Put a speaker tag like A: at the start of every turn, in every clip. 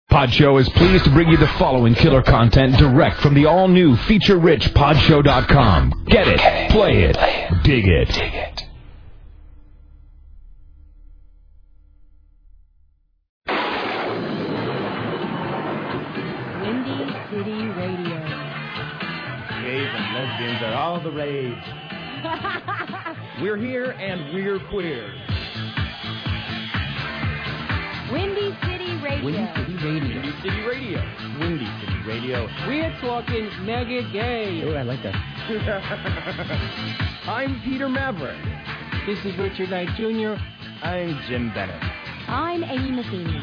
A: Pod Show is pleased to bring you the following killer content direct from the all-new feature-rich podshow.com. Get it, play it, dig it.
B: Windy City Radio.
C: Gays and lesbians are all the rage. We're here and we're queer.
B: Windy City Radio.
C: Windy City Radio. Windy City Radio. Windy City Radio.
D: We're talking mega gay.
C: Oh, I like that. I'm Peter Maverick.
D: This is Richard Knight Jr.
C: I'm Jim Bennett.
B: I'm Amy Matheny.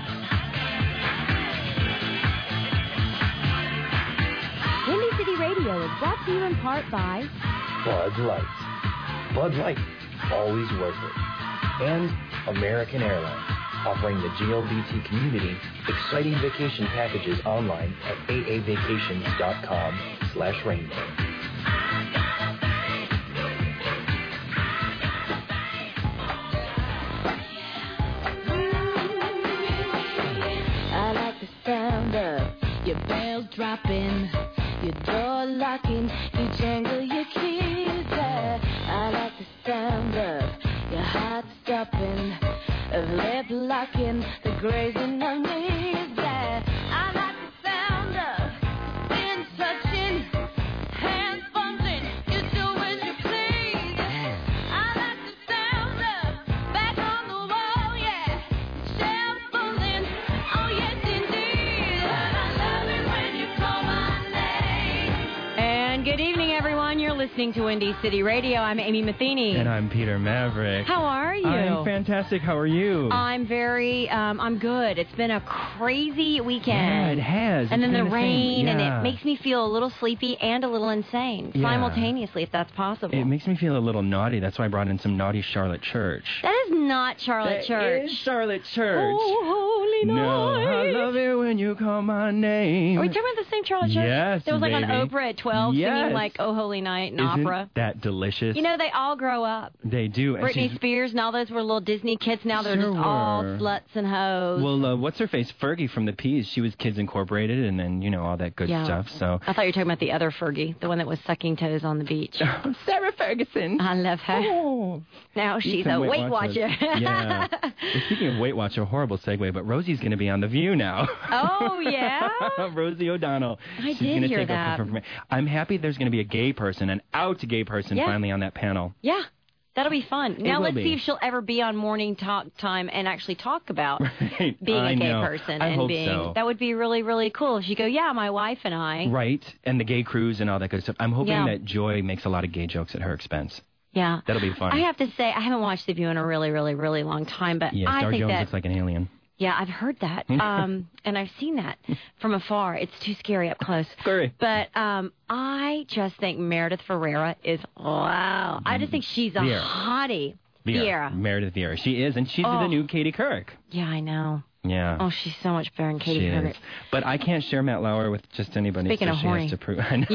B: Windy City Radio is brought to you in part by
E: Bud Light. Bud Light, always worth it. And American Airlines, offering the GLBT community exciting vacation packages online at aavacations.com/rainbow.
B: I like the sound of your bells dropping, your door locking, you jangle your keys there. I like the sound of your heart stopping, of lip locking, the grazing of knees there. I like the sound of skin touching, hands fumbling, you do as you please. I like the sound of back on the wall, yeah, shelf pulling, oh yes indeed. I love it when you call my name. And good evening, everyone. You're listening to Windy City Radio. I'm Amy Matheny.
C: And I'm Peter Maverick.
B: How are you?
C: I'm fantastic. How are you?
B: I'm very, I'm good. It's been a crazy weekend.
C: Yeah, it has.
B: And then
C: It's
B: the
C: been
B: rain,
C: same.
B: and
C: Yeah.
B: it makes me feel a little sleepy and a little insane simultaneously, if that's possible.
F: It makes me feel a little naughty. That's why I brought in some naughty Charlotte Church.
B: That is not Charlotte Church.
F: It is Charlotte Church.
B: Oh, holy
F: No,
B: night.
F: I love it when you call my name.
B: Are we talking about the same Charlotte Church?
F: Yes,
B: That was like
F: baby.
B: on Oprah at 12
F: Yes.
B: singing like Oh Holy Night and
F: Isn't
B: opera.
F: that delicious?
B: You know, they all grow up.
F: They do. And
B: Britney
F: she's-
B: Spears and all those were little Disney kids. Now they're
F: Sure
B: just all
F: were.
B: sluts and hoes.
F: Well, what's her face? Fergie from the Peas. She was Kids Incorporated, and then all that good
B: Yeah.
F: stuff. So
B: I thought you were talking about the other Fergie, the one that was sucking toes on the beach.
F: Sarah Ferguson.
B: I love her.
F: Oh.
B: Now she's
F: Some
B: a
F: Weight
B: Weight Watcher.
F: Yeah. Well, speaking of Weight Watcher, horrible segue, but Rosie's going to be on The View now.
B: Oh, yeah?
F: Rosie O'Donnell.
B: I
F: She's
B: did
F: gonna
B: hear
F: take over
B: that.
F: from me. I'm happy there's going to be a gay person, an out gay person,
B: Yeah.
F: finally on that panel.
B: Yeah, that'll be fun. Now
F: will
B: let's
F: be.
B: see if she'll ever be on Morning Talk Time and actually talk about
F: Right.
B: being
F: I
B: a gay
F: know.
B: person.
F: I
B: and
F: hope
B: being
F: so.
B: That would be really, really cool. She'd go, yeah, my wife and I.
F: Right, and the gay cruise and all that good stuff. I'm hoping
B: Yeah.
F: that Joy makes a lot of gay jokes at her expense.
B: Yeah.
F: That'll be fun.
B: I have to say, I haven't watched The View in a really, really, really long time, but
F: Yeah,
B: I
F: Dar
B: think
F: Jones
B: that...
F: looks like an alien.
B: Yeah, I've heard that, and I've seen that from afar. It's too scary up close.
F: Scary.
B: But I just think Meredith Ferreira is, wow. I just think she's a
F: Vieira.
B: hottie. Vieira.
F: Meredith Vieira. She is, and she's the new Katie Couric.
B: Yeah, I know.
F: Yeah.
B: Oh, she's so much better than Katie
F: She
B: Couric.
F: is. But I can't share Matt Lauer with just anybody.
B: Speaking
F: so
B: of
F: she
B: horny.
F: has to prove. I know.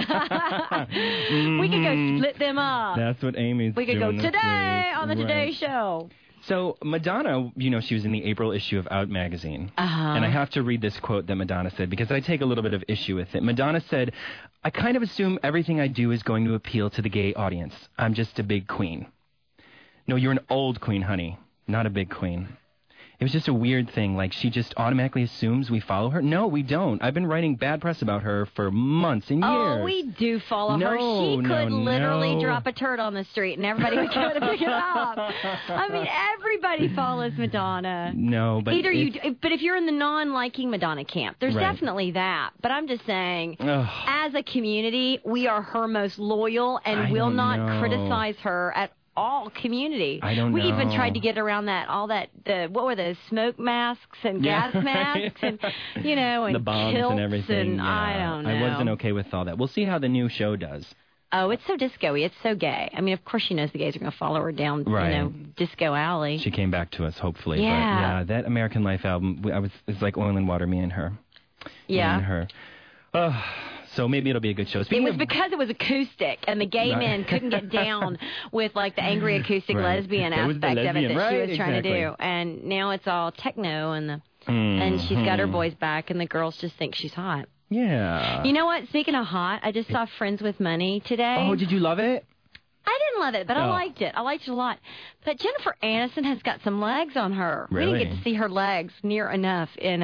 B: We could go split them up.
F: That's what Amy's
B: We could go
F: doing this
B: today
F: week.
B: on the
F: Right.
B: Today Show.
F: So Madonna, she was in the April issue of Out magazine.
B: Uh-huh.
F: And I have to read this quote that Madonna said because I take a little bit of issue with it. Madonna said, "I kind of assume everything I do is going to appeal to the gay audience. I'm just a big queen." No, you're an old queen, honey, not a big queen. It was just a weird thing. Like, she just automatically assumes we follow her. No, we don't. I've been writing bad press about her for months and years.
B: Oh, we do follow her. She could literally drop a turd on the street and everybody would go to pick it up. I mean, everybody follows Madonna.
F: No, but
B: But if you're in the non-liking Madonna camp, there's
F: Right.
B: definitely that. But I'm just saying,
F: Ugh.
B: as a community, we are her most loyal and
F: I
B: will
F: don't
B: not
F: know.
B: criticize her at all community.
F: I don't
B: we
F: know.
B: even tried to get around what were those, smoke masks and
F: Yeah.
B: gas masks and, and
F: the bombs
B: kilts
F: and everything.
B: and
F: yeah.
B: I don't know.
F: I wasn't okay with all that. We'll see how the new show does.
B: Oh, it's so disco-y. It's so gay. I mean, of course she knows the gays are going to follow her down,
F: Right.
B: disco alley.
F: She came back to us, hopefully.
B: Yeah.
F: But yeah, that American Life album, it's like oil and water, me and her.
B: Yeah.
F: Me and her. So maybe it'll be a good show.
B: It
F: Speaking
B: was
F: of,
B: because it was acoustic, and the gay
F: Right.
B: men couldn't get down with, like, the angry acoustic
F: Right.
B: lesbian
F: That was the
B: aspect of it
F: lesbian,
B: that she
F: right,
B: was trying to
F: exactly.
B: do. And now it's all techno, and the
G: And she's got her boys back, and the girls just think she's hot.
F: Yeah.
G: You know what? Speaking of hot, I just saw Friends with Money today.
F: Oh, did you love it?
G: I didn't love it, but I liked it. I liked it a lot. But Jennifer Aniston has got some legs on her.
F: Really?
G: We didn't get to see her legs near enough in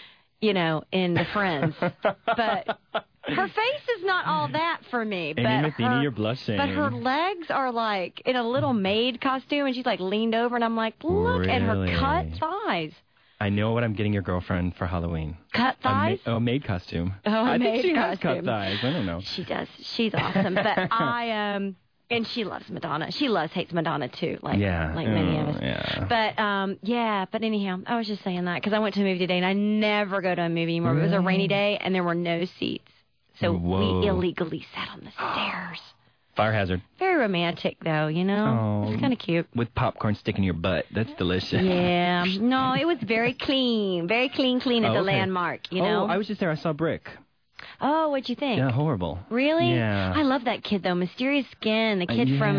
G: the Friends. But her face is not all that for me.
F: Amy Matheny, you're blushing.
G: But her legs are like in a little maid costume, and she's like leaned over, and I'm like, look at her cut thighs.
F: I know what I'm getting your girlfriend for Halloween.
G: Cut thighs?
F: A maid costume.
G: Oh,
F: I think she has
G: costume.
F: cut thighs. I don't know.
G: She does. She's awesome. But and she loves Madonna. She hates Madonna too, like many of us.
F: Yeah.
G: But anyhow, I was just saying that because I went to a movie today, and I never go to a movie anymore. It was a rainy day, and there were no seats. So we illegally sat on the stairs.
F: Fire hazard.
G: Very romantic, though, you know?
F: Oh,
G: it's kind of cute.
F: With popcorn sticking in your butt. That's delicious.
G: Yeah. No, it was very clean. Very clean at the Landmark, you know?
F: Oh, I was just there. I saw Brick.
G: Oh, what'd you think?
F: Yeah, horrible.
G: Really?
F: Yeah.
G: I love that kid, though. Mysterious Skin, the kid from...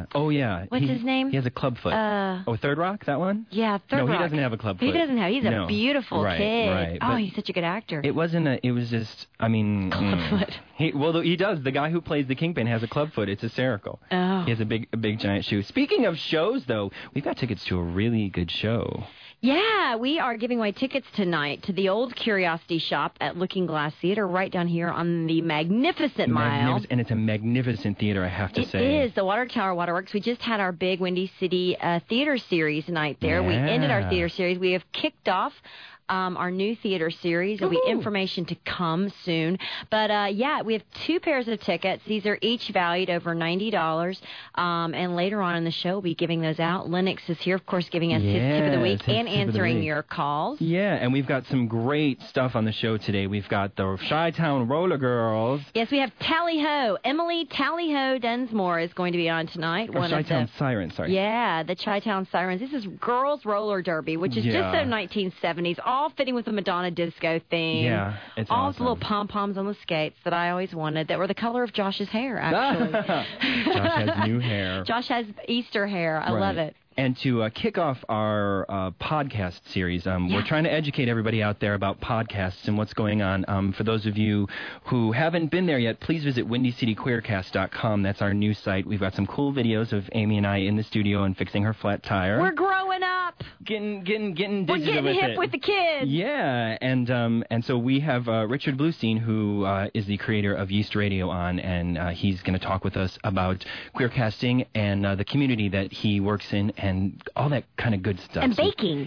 G: What's his name?
F: He has a club foot. Third Rock, that one?
G: Yeah, Third Rock.
F: No, he doesn't have a club foot.
G: He doesn't have. He's a beautiful kid.
F: Right.
G: Oh, he's such a good actor.
F: It was just, I mean...
G: Club foot.
F: He does. The guy who plays the Kingpin has a club foot. It's hysterical.
G: Oh.
F: He has a big giant shoe. Speaking of shows, though, we've got tickets to a really good show.
G: Yeah, we are giving away tickets tonight to the Old Curiosity Shop at Looking Glass Theater right down here on the Magnificent Mile.
F: And it's a magnificent theater, I have to say.
G: It is. The Water Tower Waterworks. We just had our big Windy City theater series night there.
F: Yeah.
G: We ended our theater series. We have kicked off our new theater series. There'll be information to come soon. But, we have 2 pairs of tickets. These are each valued over $90. And later on in the show, we'll be giving those out. Lennox is here, of course, giving us his tip of the week and answering your calls.
F: Yeah, and we've got some great stuff on the show today. We've got the Chi-Town Roller Girls.
G: Yes, we have Tally Ho. Emily Tally Ho Dunsmore is going to be on tonight.
F: Chi-Town Sirens, sorry.
G: Yeah, the Chi-Town Sirens. This is Girls Roller Derby, which is just so 1970s. All fitting with the Madonna disco theme.
F: Yeah, it's
G: all
F: awesome.
G: the little pom-poms on the skates that I always wanted that were the color of Josh's hair, actually.
F: Josh has new hair.
G: Josh has Easter hair. I love it.
F: And to kick off our podcast series, we're trying to educate everybody out there about podcasts and what's going on. For those of you who haven't been there yet, please visit WindyCityQueercast.com. That's our new site. We've got some cool videos of Amy and I in the studio and fixing her flat tire.
G: We're growing up.
F: Getting digital
G: We're getting
F: with
G: hip
F: it.
G: with the kids.
F: Yeah, and so we have Richard Bluestein, who is the creator of Yeast Radio on, and he's going to talk with us about queercasting and the community that he works in. And all that kind of good stuff.
G: And baking.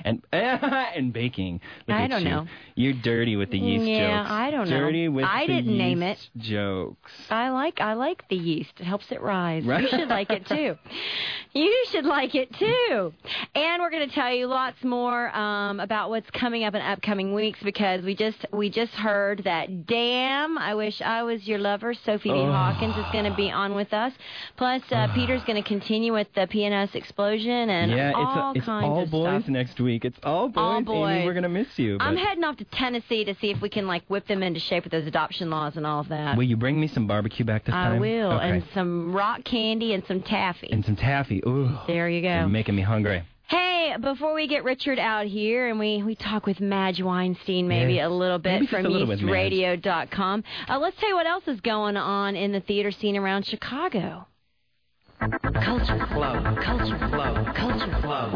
F: And baking.
G: I don't know.
F: You're dirty with the yeast jokes.
G: Yeah, I don't know.
F: Dirty with
G: I
F: the
G: didn't name it.
F: yeast jokes.
G: I like the yeast. It helps it rise.
F: Right.
G: You should like it too. You should like it too. And we're going to tell you lots more about what's coming up in upcoming weeks because we just heard that Damn, I Wish I Was Your Lover, Sophie D. Hawkins is going to be on with us. Plus, Peter's going to continue with the PNS Explosion and all
F: it's
G: kinds
F: all
G: of
F: boys
G: stuff.
F: next week. It's all boys.
G: All boys.
F: Amy, we're going to miss you.
G: I'm heading off to Tennessee to see if we can whip them into shape with those adoption laws and all of that.
F: Will you bring me some barbecue back this time?
G: I will,
F: Okay.
G: and some rock candy and some taffy.
F: And some taffy. Ooh.
G: There you go.
F: You're making me hungry.
G: Hey, before we get Richard out here and we talk with Madge Weinstein maybe a little bit
F: Maybe just
G: from
F: a little with Madge.
G: yeastradio.com, let's tell you what else is going on in the theater scene around Chicago. Culture Flow, Culture Flow, Culture Flow.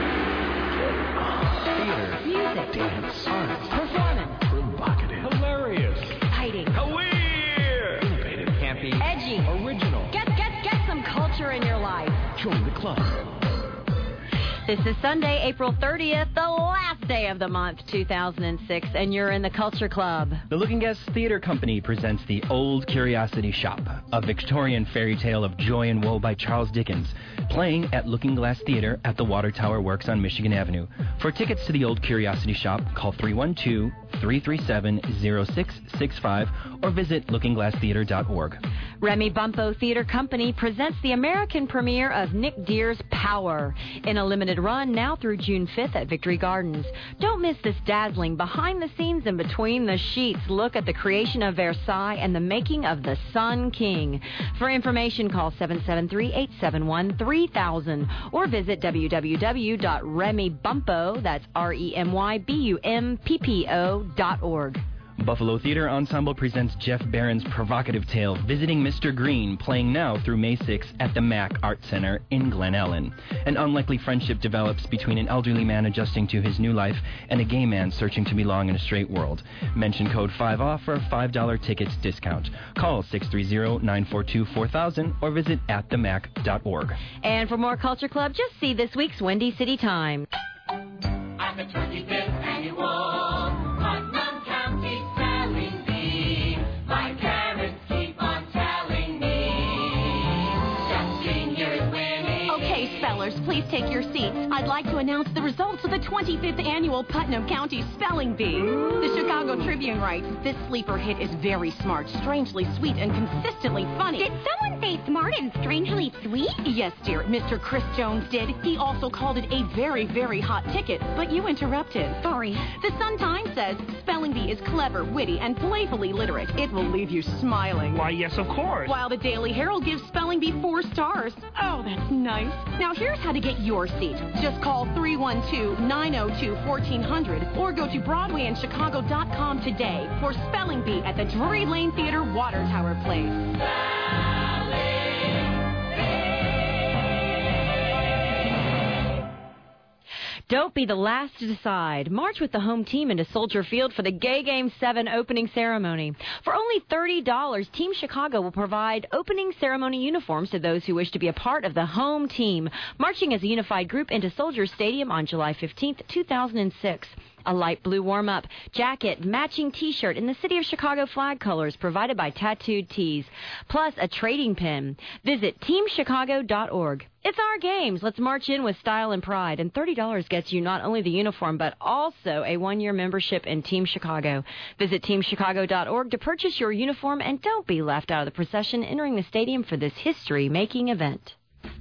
C: Theater.
G: Music.
C: Dance.
G: Art. Performance.
C: Provocative. Hilarious.
G: Exciting.
C: Weird. Innovative. Campy.
G: Edgy.
C: Original.
G: Get some culture in your life.
C: Join the club.
G: This is Sunday, April 30th, the last day of the month, 2006, and you're in the Culture Club.
F: The Looking Glass Theater Company presents The Old Curiosity Shop, a Victorian fairy tale of joy and woe by Charles Dickens, playing at Looking Glass Theater at the Water Tower Works on Michigan Avenue. For tickets to The Old Curiosity Shop, call 312-337-0665 or visit lookingglasstheater.org.
G: Remy Bumpo Theater Company presents the American premiere of Nick Deer's Power in a limited run now through June 5th at Victory Gardens. Don't miss this dazzling behind-the-scenes and between-the-sheets look at the creation of Versailles and the making of the Sun King. For information, call 773-871-3000 or visit www.remybumpo, that's REMYBUMPPO.org.
F: Buffalo Theater Ensemble presents Jeff Barron's provocative tale, Visiting Mr. Green, playing now through May 6th at the MAC Art Center in Glen Ellen. An unlikely friendship develops between an elderly man adjusting to his new life and a gay man searching to belong in a straight world. Mention code 5OFF for a $5 tickets discount. Call 630-942-4000 or visit atthemac.org.
G: And for more Culture Club, just see this week's Windy City Time.
H: At the 25th annual Putnam County Spelling Bee, my parents keep on telling me Justin here is winning.
I: Okay, spellers, please take your seats. I'd like to announce the results of the 25th annual Putnam County Spelling Bee. The Chicago Tribune writes, this sleeper hit is very smart, strangely sweet, and consistently funny.
J: Did someone say smart and strangely sweet?
I: Yes, dear. Mr. Chris Jones did. He also called it a very, very hot ticket, but you interrupted.
J: Sorry.
I: The Sun-Times says Spelling Bee is clever, witty, and playfully literate. It will leave you smiling.
K: Why, yes, of course.
I: While the Daily Herald gives Spelling Bee 4 stars. Oh, that's nice. Now, here's how to get your seat. Just call 312-902-1400 or go to BroadwayInChicago.com today for Spelling Bee at the Drury Lane Theater Water Tower Place.
G: Don't be the last to decide. March with the home team into Soldier Field for the Gay Game 7 opening ceremony. For only $30, Team Chicago will provide opening ceremony uniforms to those who wish to be a part of the home team, marching as a unified group into Soldier Stadium on July 15th, 2006. A light blue warm-up, jacket, matching T-shirt in the City of Chicago flag colors provided by Tattooed Tees, plus a trading pin. Visit teamchicago.org. It's our games. Let's march in with style and pride. And $30 gets you not only the uniform, but also a one-year membership in Team Chicago. Visit teamchicago.org to purchase your uniform, and don't be left out of the procession entering the stadium for this history-making event.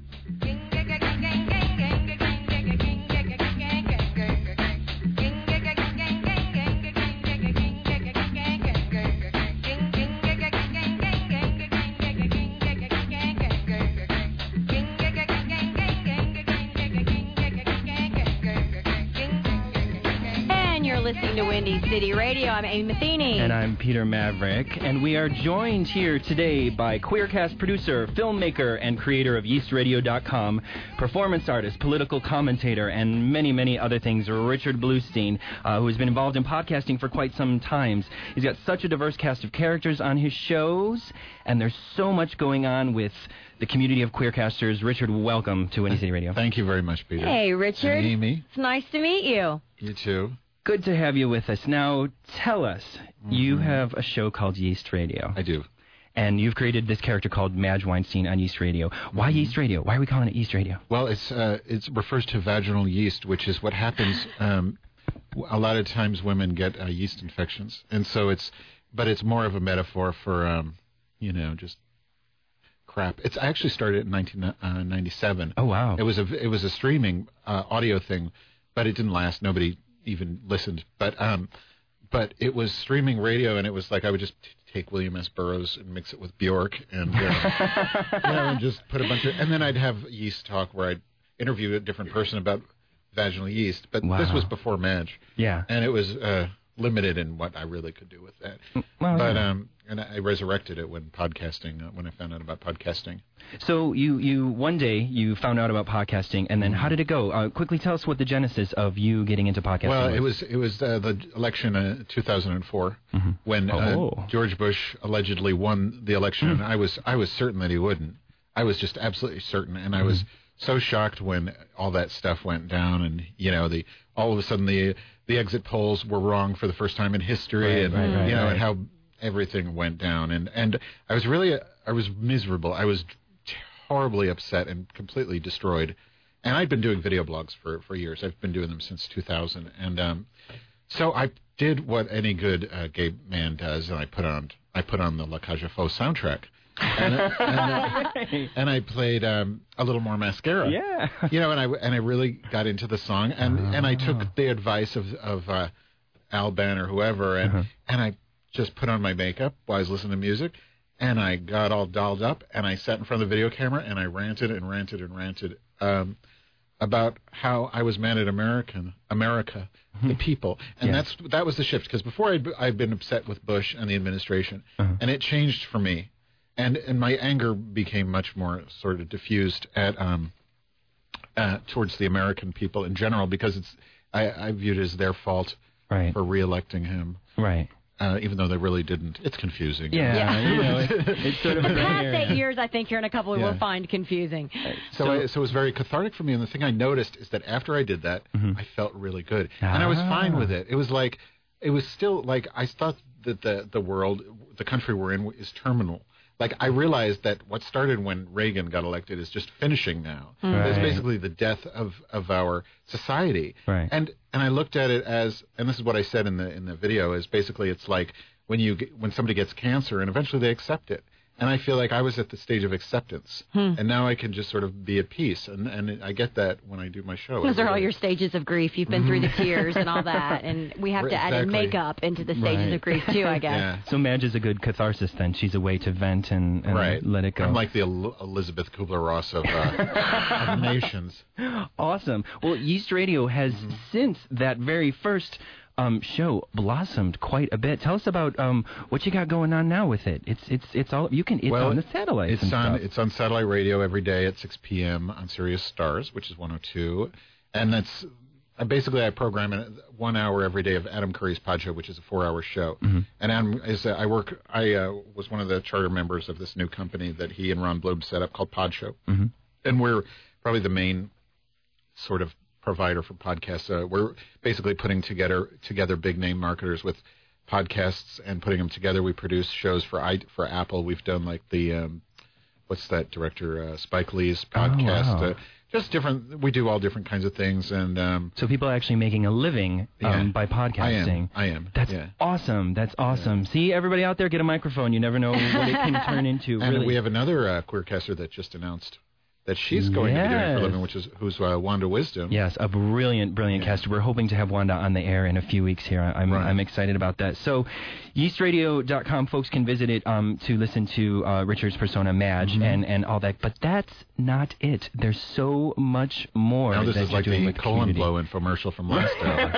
G: Listening to Windy City Radio. I'm Amy Matheny.
F: And I'm Peter Maverick. And we are joined here today by Queercast producer, filmmaker, and creator of YeastRadio.com, performance artist, political commentator, and many, many other things, Richard Bluestein, who has been involved in podcasting for quite some time. He's got such a diverse cast of characters on his shows, and there's so much going on with the community of Queercasters. Richard, welcome to Windy City Radio.
L: Thank you very much, Peter.
G: Hey, Richard.
L: And Amy.
G: It's nice to meet you.
L: You too.
F: Good to have you with us. Now, tell us, you have a show called Yeast Radio.
L: I do.
F: And you've created this character called Madge Weinstein on Yeast Radio. Why Yeast Radio? Why are we calling it Yeast Radio?
L: Well, it refers to vaginal yeast, which is what happens. A lot of times women get yeast infections. And so it's more of a metaphor for, just crap. I actually started in 1997.
F: Oh, wow.
L: It was a streaming audio thing, but it didn't last. Nobody even listened, but it was streaming radio, and it was like I would just take William S. Burroughs and mix it with Bjork, and and just put a bunch of, and then I'd have yeast talk where I'd interview a different person about vaginal yeast. But this was before Madge, and it was limited in what I really could do with that.
F: Well,
L: but and I resurrected it when I found out about podcasting.
F: So you one day you found out about podcasting, and then how did it go? Quickly tell us what the genesis of you getting into podcasting was.
L: It was the election in 2004 when George Bush allegedly won the election, and I was certain that he wouldn't. I was just absolutely certain, and I was so shocked when all that stuff went down, and all of a sudden the exit polls were wrong for the first time in history, and how everything went down, and I was miserable. I was horribly upset and completely destroyed. And I'd been doing video blogs for years. I've been doing them since 2000, and so I did what any good gay man does, and I put on the La Cage aux Folles soundtrack. and I played a little more mascara.
F: Yeah.
L: And I really got into the song, and I took the advice of Al Ben or whoever, and I just put on my makeup while I was listening to music, and I got all dolled up, and I sat in front of the video camera, and I ranted about how I was mad at America, the people, and that was the shift. Because before I'd been upset with Bush and the administration, and it changed for me, and my anger became much more sort of diffused towards the American people in general, because I viewed it as their fault for reelecting him.
F: Right.
L: Even though they really didn't. It's confusing.
F: Yeah. It's sort of
G: the past 8 years, I think, here in a couple we will find confusing.
L: So it was very cathartic for me, and the thing I noticed is that after I did that, I felt really good. And I was fine with it. It was still like, I thought that the world, the country we're in is terminal. Like, I realized that what started when Reagan got elected is just finishing now. It's basically the death of our society.
F: Right.
L: And I looked at it as, and this is what I said in the video, is basically it's like when somebody gets cancer and eventually they accept it. And I feel like I was at the stage of acceptance, and now I can just sort of be at peace, and I get that when I do my show.
G: Those are all your stages of grief. You've been through the tears and all that, and we have to add in makeup into the stages of grief too, I guess.
F: Yeah. So Madge is a good catharsis then. She's a way to vent and let it go.
L: I'm like the Elizabeth Kubler-Ross of nations.
F: Awesome. Well, Yeast Radio has since that very first show blossomed quite a bit. Tell us about what you got going on now with it. It's all you can. It's on the satellite.
L: It's on satellite radio every day at 6 p.m. on Sirius Stars, which is 102, and that's basically I program 1 hour every day of Adam Curry's Pod Show, which is a 4-hour show. And Adam is I was one of the charter members of this new company that he and Ron Bloom set up called Pod Show, and we're probably the main sort of provider for podcasts. We're basically putting together big name marketers with podcasts and putting them together. We produce shows for Apple. We've done like the what's that director Spike Lee's podcast. Just different. We do all different kinds of things, and
F: so people are actually making a living by podcasting.
L: I am.
F: That's awesome. That's awesome. Yeah. See, everybody out there, get a microphone. You never know what it can turn into.
L: And
F: really.
L: We have another queercaster that just announced that she's going to be doing for a living, who's Wanda Wisdom.
F: Yes, a brilliant caster. We're hoping to have Wanda on the air in a few weeks here. I'm excited about that. So, yeastradio.com, folks can visit it to listen to Richard's persona, Madge, and all that. But that's not it. There's so much more.
L: Now this
F: that
L: is like the colon blow infomercial from last hour.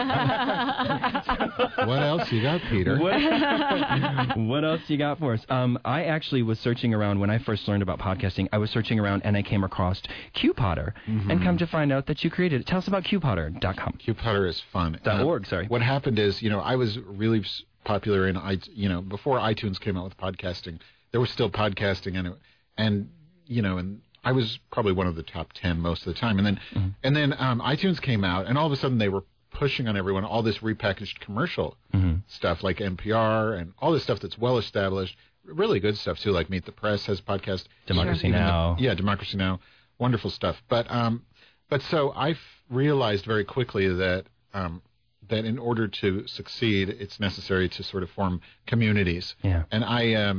L: What else you got, Peter?
F: What else you got for us? I actually was searching around when I first learned about podcasting. I was searching around and I came across QPotter, and come to find out that you created it. Tell us about QPotter.com.
L: QPotter is fun.
F: .org, sorry.
L: What happened is, I was really popular in, before iTunes came out with podcasting, there was still podcasting, and I was probably one of the top 10 most of the time. And then iTunes came out, and all of a sudden they were pushing on everyone all this repackaged commercial stuff like NPR and all this stuff that's well established. Really good stuff too, like Meet the Press has podcast.
F: Democracy Now.
L: Democracy Now. Wonderful stuff. But so I realized very quickly that that in order to succeed, it's necessary to sort of form communities.
F: Yeah.
L: And I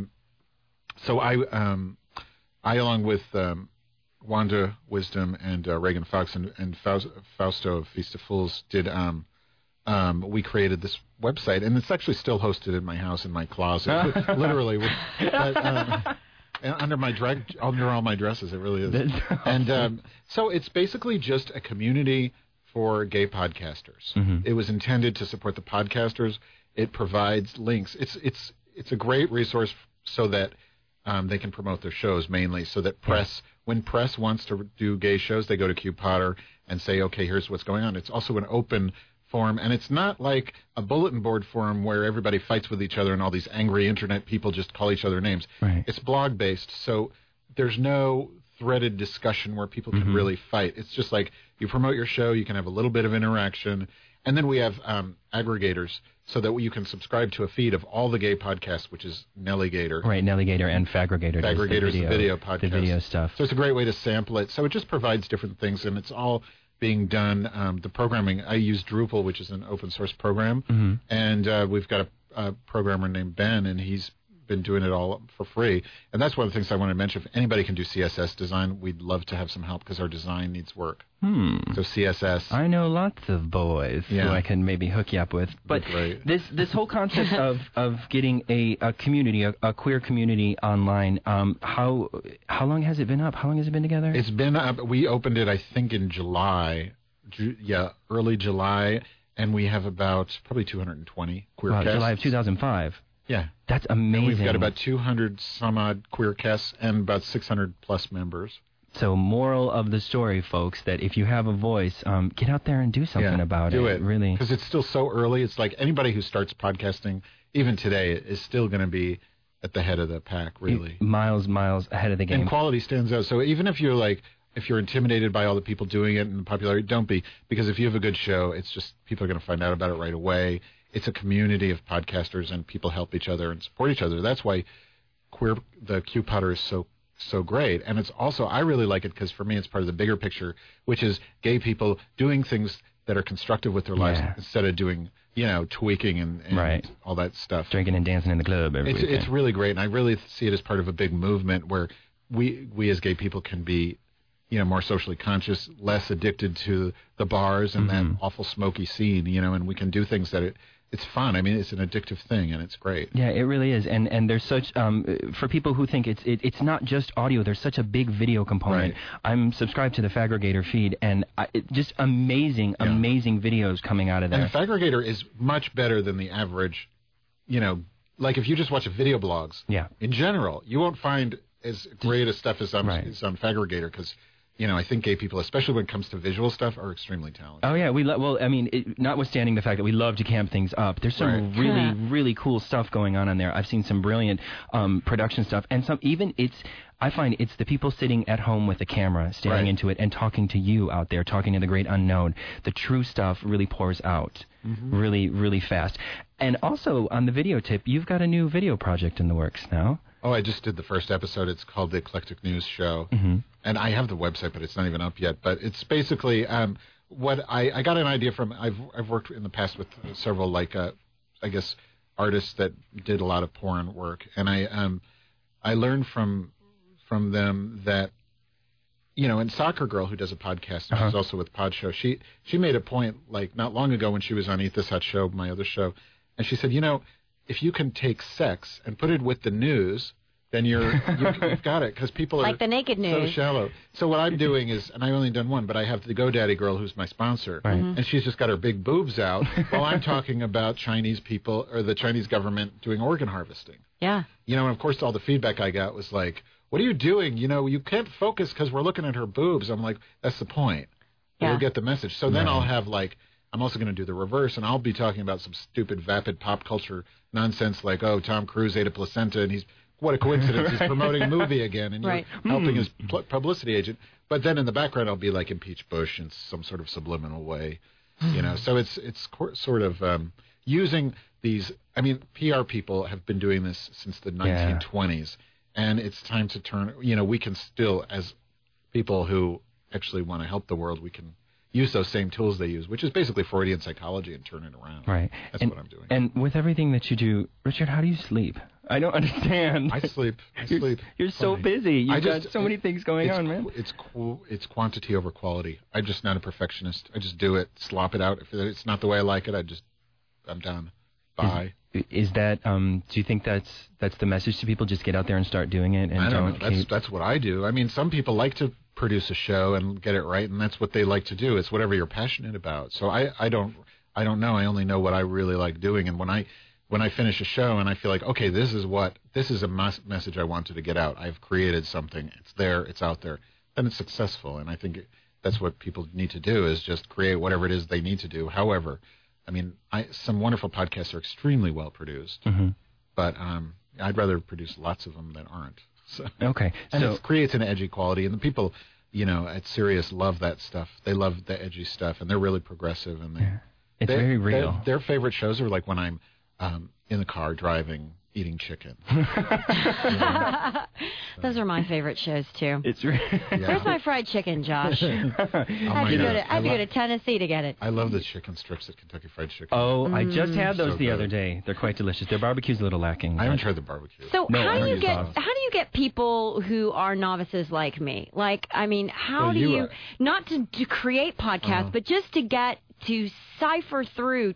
L: along with Wanda Wisdom and Reagan Fox and Fausto of Feast of Fools did. We created this website, and it's actually still hosted in my house in my closet, literally. Under all my dresses, it really is. And so it's basically just a community for gay podcasters. It was intended to support the podcasters. It provides links. It's a great resource so that they can promote their shows mainly. So that when press wants to do gay shows, they go to QPotter and say, okay, here's what's going on. It's also an open forum, and it's not like a bulletin board forum where everybody fights with each other and all these angry internet people just call each other names.
F: Right.
L: It's blog based, so there's no threaded discussion where people can really fight. It's just like you promote your show, you can have a little bit of interaction, and then we have aggregators so that you can subscribe to a feed of all the gay podcasts, which is Nelligator.
F: Right, Nelligator and Faggregator.
L: Faggregator is the video podcast.
F: The video stuff.
L: So it's a great way to sample it. So it just provides different things, and it's all being done. The programming, I use Drupal, which is an open source program, and we've got a programmer named Ben, and he's been doing it all for free. And that's one of the things I want to mention. If anybody can do CSS design, we'd love to have some help because our design needs work. So CSS.
F: I know lots of boys who I can maybe hook you up with. But this whole concept of getting a community, a queer community online, how long has it been up? How long has it been together?
L: It's been up. We opened it, I think, in July. Early July. And we have about probably 220 queer casts.
F: July of 2005.
L: Yeah.
F: That's amazing.
L: And we've got about 200 some odd queer casts and about 600 plus members.
F: So moral of the story, folks, that if you have a voice, get out there and do something about it.
L: Do it.
F: Really.
L: Because it's still so early. It's like anybody who starts podcasting, even today, is still going to be at the head of the pack, really.
F: Miles ahead of the game.
L: And quality stands out. So even if you're if you're intimidated by all the people doing it and the popularity, don't be. Because if you have a good show, it's just people are going to find out about it right away. It's a community of podcasters, and people help each other and support each other. That's why the Q-Podder is so great. And it's also, I really like it because for me it's part of the bigger picture, which is gay people doing things that are constructive with their lives instead of doing, tweaking and all that stuff.
F: Drinking and dancing in the club every weekend.
L: It's really great, and I really see it as part of a big movement where we as gay people can be more socially conscious, less addicted to the bars and that awful smoky scene, and we can do things that it's fun. I mean, it's an addictive thing, and it's great.
F: Yeah, it really is. And there's such, for people who think it's not just audio, there's such a big video component.
L: Right.
F: I'm subscribed to the Faggregator feed, and just amazing videos coming out of there.
L: And the Faggregator is much better than the average, like if you just watch video blogs, in general, you won't find as great as stuff as on Faggregator because I think gay people, especially when it comes to visual stuff, are extremely talented.
F: Oh, yeah. Notwithstanding the fact that we love to camp things up, there's some really cool stuff going on there. I've seen some brilliant production stuff. And I find it's the people sitting at home with the camera, staring into it, and talking to you out there, talking to the great unknown. The true stuff really pours out really, really fast. And also, on the video tip, you've got a new video project in the works now.
L: Oh, I just did the first episode. It's called The Eclectic News Show. And I have the website, but it's not even up yet. But it's basically what I got an idea from. I've worked in the past with several, artists that did a lot of porn work. And I learned from them that, and Soccer Girl, who does a podcast, and she's also with Pod Show, she made a point, not long ago when she was on Eat This Hot Show, my other show, and she said, if you can take sex and put it with the news, then you've got it, because people are
G: like the naked news.
L: So shallow. So what I'm doing is, and I've only done one, but I have the GoDaddy girl who's my sponsor, and she's just got her big boobs out while I'm talking about Chinese people or the Chinese government doing organ harvesting.
G: Yeah.
L: And of course all the feedback I got was like, what are you doing? You can't focus because we're looking at her boobs. I'm like, that's the point. Yeah. You'll get the message. So then I'll have I'm also going to do the reverse, and I'll be talking about some stupid, vapid pop culture nonsense like, Tom Cruise ate a placenta, and what a coincidence, he's promoting a movie again, and you're helping his publicity agent. But then in the background, I'll be like impeach Bush in some sort of subliminal way, So it's sort of using these. I mean, PR people have been doing this since the 1920s, and it's time to turn. We can still, as people who actually want to help the world, we can use those same tools they use, which is basically Freudian psychology, and turn it around.
F: Right.
L: That's what I'm doing.
F: And with everything that you do, Richard, how do you sleep? I don't understand.
L: I sleep.
F: You're so busy. You've got so many things going on, man.
L: It's quantity over quality. I'm just not a perfectionist. I just do it, slop it out. If it's not the way I like it, I'm done. Bye.
F: Is that? Do you think that's the message to people? Just get out there and start doing it. And
L: I don't know. That's what I do. I mean, some people like to produce a show and get it right, and that's what they like to do. It's whatever you're passionate about. So I don't know. I only know what I really like doing. And when I finish a show and I feel like, okay, this is a message I wanted to get out. I've created something. It's there. It's out there. Then it's successful. And I think that's what people need to do, is just create whatever it is they need to do. However, I mean, some wonderful podcasts are extremely well produced, but I'd rather produce lots of them that aren't. So,
F: okay.
L: And it creates an edgy quality, and the people, at Sirius love that stuff. They love the edgy stuff, and they're really progressive, and
F: it's very real.
L: Their favorite shows are like when I'm in the car driving, eating chicken.
G: Those are my favorite shows too.
F: It's
G: Where's my fried chicken, Josh? I have to go to Tennessee to get it.
L: I love the chicken strips at Kentucky Fried Chicken.
F: Oh, I just had those
L: So
F: the
L: good.
F: other day. They're quite delicious. Their barbecue's a little lacking.
L: I haven't tried the barbecue.
G: So
F: No,
G: how do you
F: it's
G: get
F: awesome.
G: how do you get people who are novices like me? Like, I mean, how
L: Well,
G: do
L: you
G: you
L: are.
G: not to create podcasts, but just to get to cipher through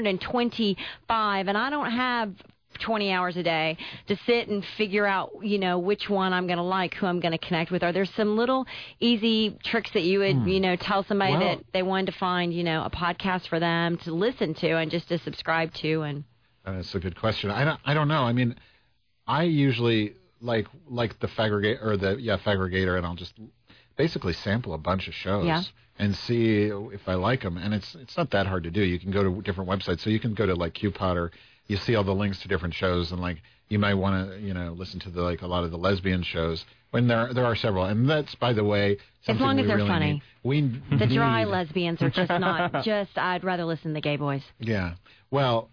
G: 225, and I don't have 20 hours a day to sit and figure out, you know, which one I'm going to like, who I'm going to connect with. Are there some little easy tricks that you would, you know, tell somebody
L: Well-
G: that they wanted to find, you know, a podcast for them to listen to and just to subscribe to? And
L: That's a good question. I don't know. I mean, I usually like the Faggregator, and I'll just basically sample a bunch of shows and see if I like them. And it's not that hard to do. You can go to different websites. So you can go to like QPod, you see all the links to different shows, and like you might want to, you know, listen to a lot of the lesbian shows when there are several. And that's, by the way,
G: as long as they're
L: really
G: funny. The
L: need.
G: dry lesbians are just not I'd rather listen to the gay boys.
L: Yeah. Well,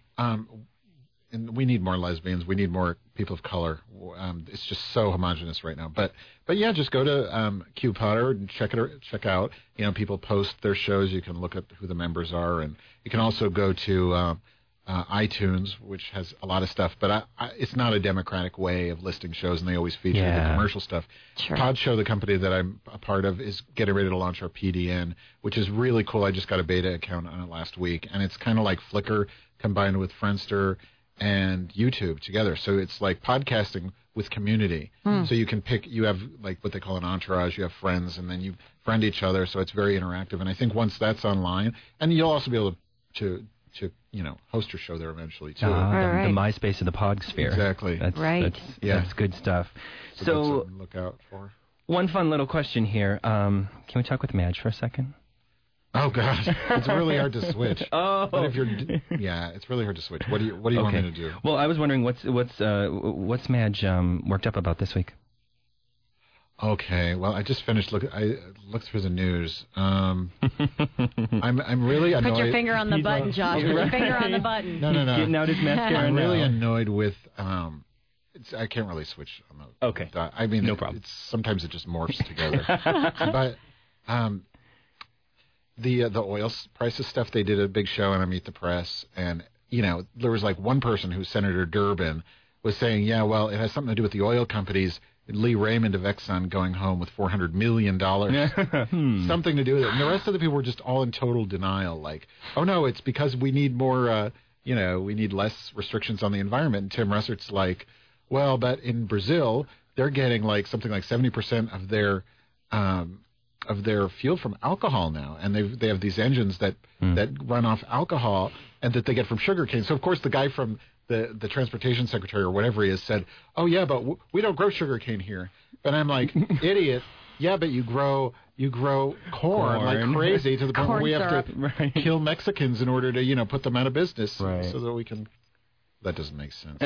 L: and we need more lesbians. We need more people of color. It's just so homogenous right now. But yeah, just go to QPod and check out. You know, people post their shows. You can look at who the members are, and you can also go to iTunes, which has a lot of stuff. But it's not a democratic way of listing shows, and they always feature the commercial stuff.
G: Sure.
L: Podshow, the company that I'm a part of, is getting ready to launch our PDN, which is really cool. I just got a beta account on it last week, and it's kind of like Flickr combined with Friendster and YouTube together. So it's like podcasting with community. So you can you have like what they call an entourage, you have friends, and then you friend each other, so it's very interactive. And I think once that's online, and you'll also be able to you know, host your show there eventually too.
F: The MySpace of the Podsphere.
L: Exactly.
F: That's good stuff.
L: So
F: So
L: that's something to look out for.
F: one fun little question here. Can we talk with Madge for a second?
L: Oh gosh, it's really hard to switch.
F: Oh,
L: but if it's really hard to switch. What do you want me to do?
F: Well, I was wondering what's Madge worked up about this week?
L: Okay, well, I just finished. I looked through the news. I'm really annoyed.
G: Put your finger on the button, Josh. Put your finger on the button.
L: No.
F: Getting out his mascara
L: I'm really
F: now.
L: annoyed with. I can't really switch on the.
F: Okay.
L: I mean,
F: No problem.
L: Sometimes it just morphs together. But the oil prices stuff, they did a big show on Meet the Press, and you know, there was like one person who, Senator Durbin, was saying, yeah, well, it has something to do with the oil companies. Lee Raymond of Exxon going home with $400 million. Something to do with it. And the rest of the people were just all in total denial. Like, oh, no, it's because we need more, we need less restrictions on the environment. And Tim Russert's like, well, but in Brazil, they're getting like something like 70% of their fuel from alcohol now. And they have these engines that run off alcohol and that they get from sugarcane. So, of course, the guy from the transportation secretary or whatever he is said, oh, yeah, but we don't grow sugarcane here. But I'm like, idiot. Yeah, but you grow corn like crazy to the point where we have to kill Mexicans in order to, you know, put them out of business so that we can. That doesn't make sense.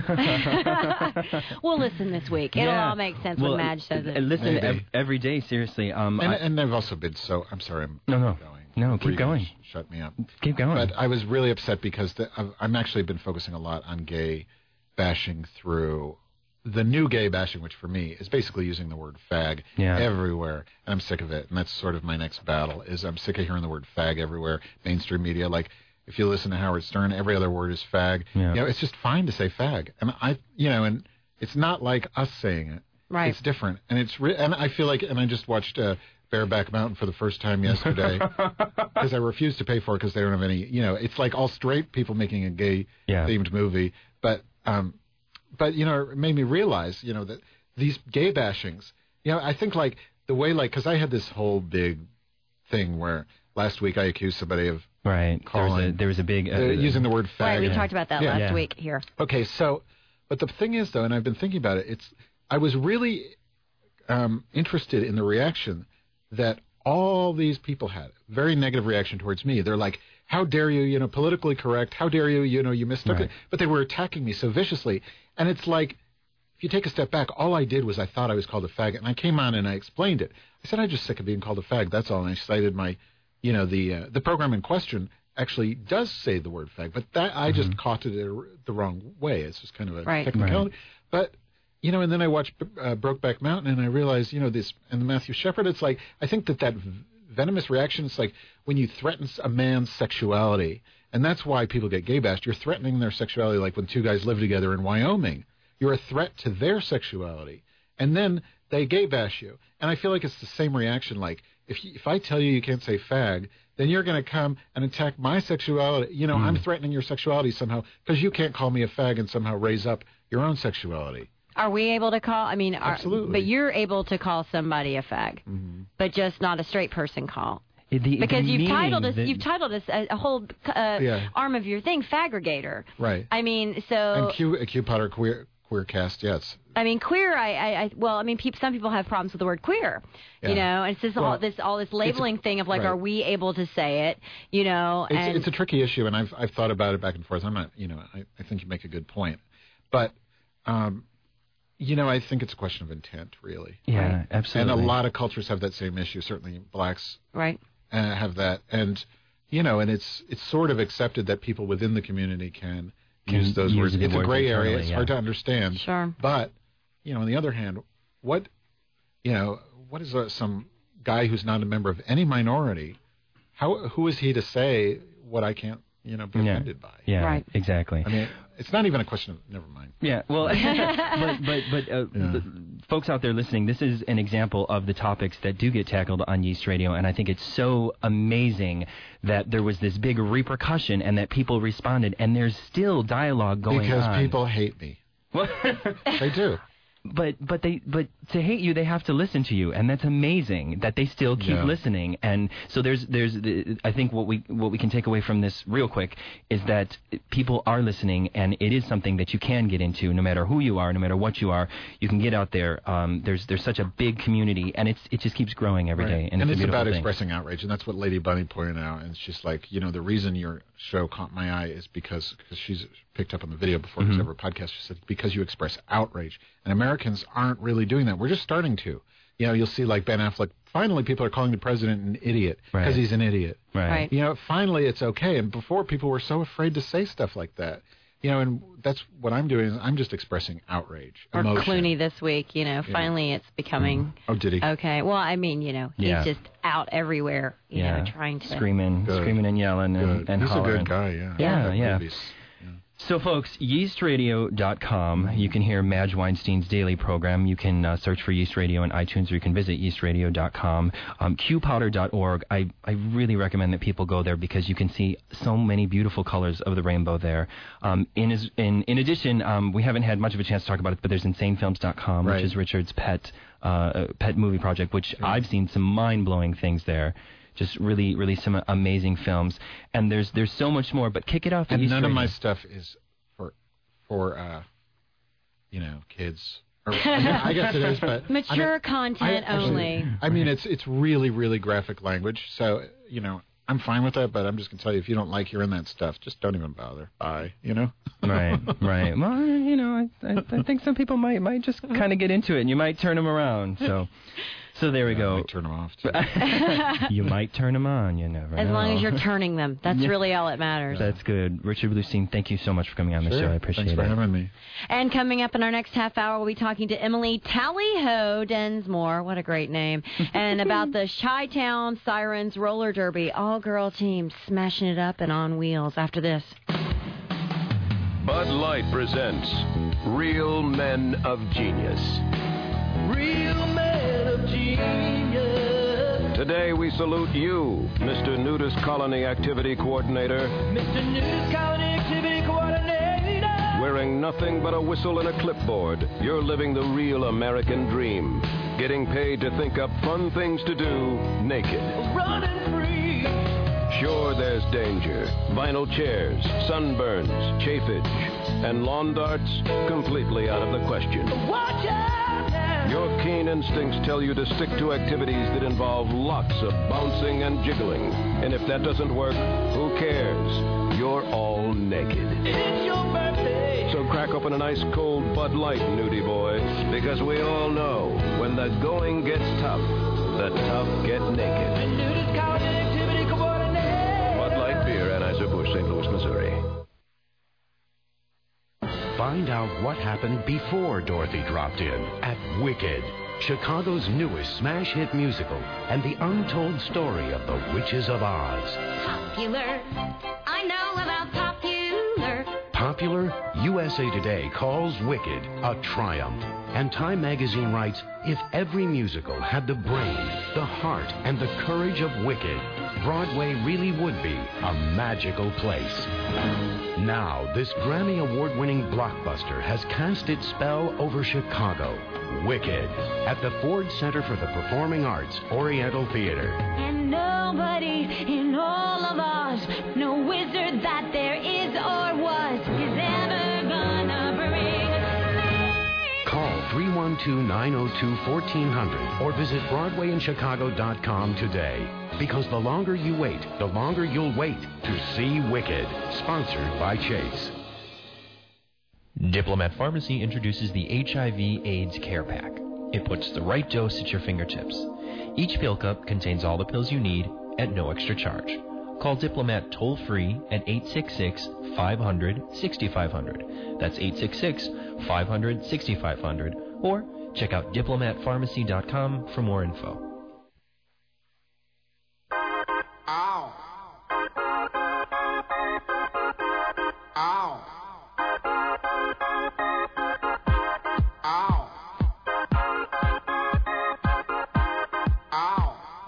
G: We'll listen this week. It'll all make sense when Madge says it.
F: Listen every day, seriously.
L: And I've also been I'm sorry.
F: No, keep going.
L: Shut me up.
F: Keep going.
L: But I was really upset because I'm actually been focusing a lot on gay bashing through the new gay bashing, which for me is basically using the word fag everywhere. And I'm sick of it. And that's sort of my next battle is I'm sick of hearing the word fag everywhere. Mainstream media, like if you listen to Howard Stern, every other word is fag.
F: Yeah.
L: You know, it's just fine to say fag. And and it's not like us saying it.
G: Right.
L: It's different. And and I feel like, and I just watched Bareback Mountain for the first time yesterday because I refuse to pay for it because they don't have any, it's like all straight people making a gay themed movie. But you know, it made me realize, that these gay bashings, I think like the way, like, because I had this whole big thing where last week I accused somebody of calling.
F: There was a big
L: using the word fag.
G: Right, we talked about that last week here.
L: Okay, so, but the thing is though, and I've been thinking about it, I was really interested in the reaction that all these people had. Very negative reaction towards me. They're like, how dare you, politically correct, how dare you, you mistook it. But they were attacking me so viciously. And it's like, if you take a step back, all I did was I thought I was called a faggot. And I came on and I explained it. I said, I'm just sick of being called a fag. That's all. And I cited my, the program in question actually does say the word fag, but that I just caught it the wrong way. It's just kind of a technicality.
F: Right.
L: But, and then I watched Brokeback Mountain, and I realized, this, and the Matthew Shepard, it's like, I think that venomous reaction, it's like when you threaten a man's sexuality, and that's why people get gay bashed. You're threatening their sexuality, like when two guys live together in Wyoming. You're a threat to their sexuality, and then they gay bash you. And I feel like it's the same reaction. Like if I tell you can't say fag, then you're going to come and attack my sexuality. I'm threatening your sexuality somehow because you can't call me a fag and somehow raise up your own sexuality.
G: Are we able to call?
L: Absolutely.
G: But you're able to call somebody a fag, but just not a straight person call. Because you've titled us a whole arm of your thing, Fagregator.
L: Right.
G: So.
L: And Q Potter Queercast, yes.
G: Queer. Some people have problems with the word queer. And it's just all this labeling thing of like, are we able to say it?
L: It's a tricky issue, and I've thought about it back and forth. I'm not. I think you make a good point, but. I think it's a question of intent, really.
F: Yeah, right? Absolutely.
L: And a lot of cultures have that same issue. Certainly, blacks have that, and and it's sort of accepted that people within the community can use those words. It's a gray area. It's hard to understand.
G: Sure.
L: But on the other hand, what is some guy who's not a member of any minority? Who is he to say what I can't be offended by?
F: Yeah,
G: right.
F: Exactly.
L: It's not even a question of, never mind.
F: Yeah, well, but folks out there listening, this is an example of the topics that do get tackled on Yeast Radio, and I think it's so amazing that there was this big repercussion and that people responded, and there's still dialogue going on.
L: Because people hate me. They do.
F: But to hate you, they have to listen to you, and that's amazing that they still keep listening. And so there's I think what we can take away from this real quick is that people are listening, and it is something that you can get into, no matter who you are, no matter what you are. You can get out there. There's such a big community, and it just keeps growing every day. And it's
L: about
F: thing.
L: Expressing outrage, and that's what Lady Bunny pointed out. And it's just like, the reason your show caught my eye is because she's picked up on the video before this ever podcast. She said, because you express outrage. And Americans aren't really doing that. We're just starting to. You'll see like Ben Affleck. Finally, people are calling the president an idiot because he's an idiot.
F: Right.
L: Finally, it's okay. And before, people were so afraid to say stuff like that. And that's what I'm doing. Is I'm just expressing outrage,
G: or
L: emotion.
G: Clooney this week. Finally it's becoming.
L: Oh, did he?
G: Okay. Well, he's just out everywhere. Trying to
F: screaming and yelling and
L: he's
F: hollering.
L: a good guy.
F: Yeah. So, folks, yeastradio.com. You can hear Madge Weinstein's daily program. You can search for Yeast Radio on iTunes, or you can visit yeastradio.com. qpowder.org. I really recommend that people go there because you can see so many beautiful colors of the rainbow there. In addition, we haven't had much of a chance to talk about it, but there's insanefilms.com, which is Richard's pet movie project, which I've seen some mind-blowing things there. Just really, really some amazing films, and there's so much more. But kick it off.
L: And none of my stuff is for kids. I guess it is, but
G: mature content only.
L: It's really, really graphic language. So I'm fine with that, but I'm just gonna tell you, if you don't like hearing that stuff, just don't even bother. Bye.
F: Right. Well, I think some people might just kind of get into it, and you might turn them around. So there we go.
L: I might turn them off, too.
F: You might turn them on, you never know.
G: As long as you're turning them. That's really all that matters.
F: That's good. Richard Bluestein, thank you so much for coming on the show. I appreciate it.
L: Thanks for having me.
G: And coming up in our next half hour, we'll be talking to Emily Tallyho Densmore. What a great name. And about the Chi-Town Sirens Roller Derby. All-girl team smashing it up and on wheels after this.
K: Bud Light presents Real Men of Genius. Real Men of Genius. Today we salute you, Mr. Nudist Colony Activity Coordinator. Mr. Nudist Colony Activity Coordinator. Wearing nothing but a whistle and a clipboard, you're living the real American dream. Getting paid to think up fun things to do naked. Running free. Sure, there's danger. Vinyl chairs, sunburns, chafage, and lawn darts completely out of the question. Watch out now. Your keen instincts tell you to stick to activities that involve lots of bouncing and jiggling. And if that doesn't work, who cares? You're all naked. It's your birthday. So crack open a nice cold Bud Light, nudie boy, because we all know when the going gets tough, the tough get naked. The Nudist College Activity Coordinator. Bud Light Beer,
M: Find out what happened before Dorothy dropped in at Wicked, Chicago's newest smash hit musical, and the untold story of the Witches of Oz.
J: Popular. I know about Popular.
M: Popular, USA Today calls Wicked a triumph. And Time magazine writes, if every musical had the brain, the heart, and the courage of Wicked, Broadway really would be a magical place. Now, this Grammy Award-winning blockbuster has cast its spell over Chicago. Wicked, at the Ford Center for the Performing Arts, Oriental Theater.
B: And nobody in all of Oz, no wizard that there is or was, is ever gonna bring
M: Call 312-902-1400 or visit BroadwayInChicago.com today. Because the longer you wait, the longer you'll wait to see Wicked. Sponsored by Chase.
N: Diplomat Pharmacy introduces the HIV/AIDS Care Pack. It puts the right dose at your fingertips. Each pill cup contains all the pills you need at no extra charge. Call Diplomat toll-free at 866-500-6500. That's 866-500-6500. Or check out diplomatpharmacy.com for more info.
H: Ow. Ow. Ow. Ow.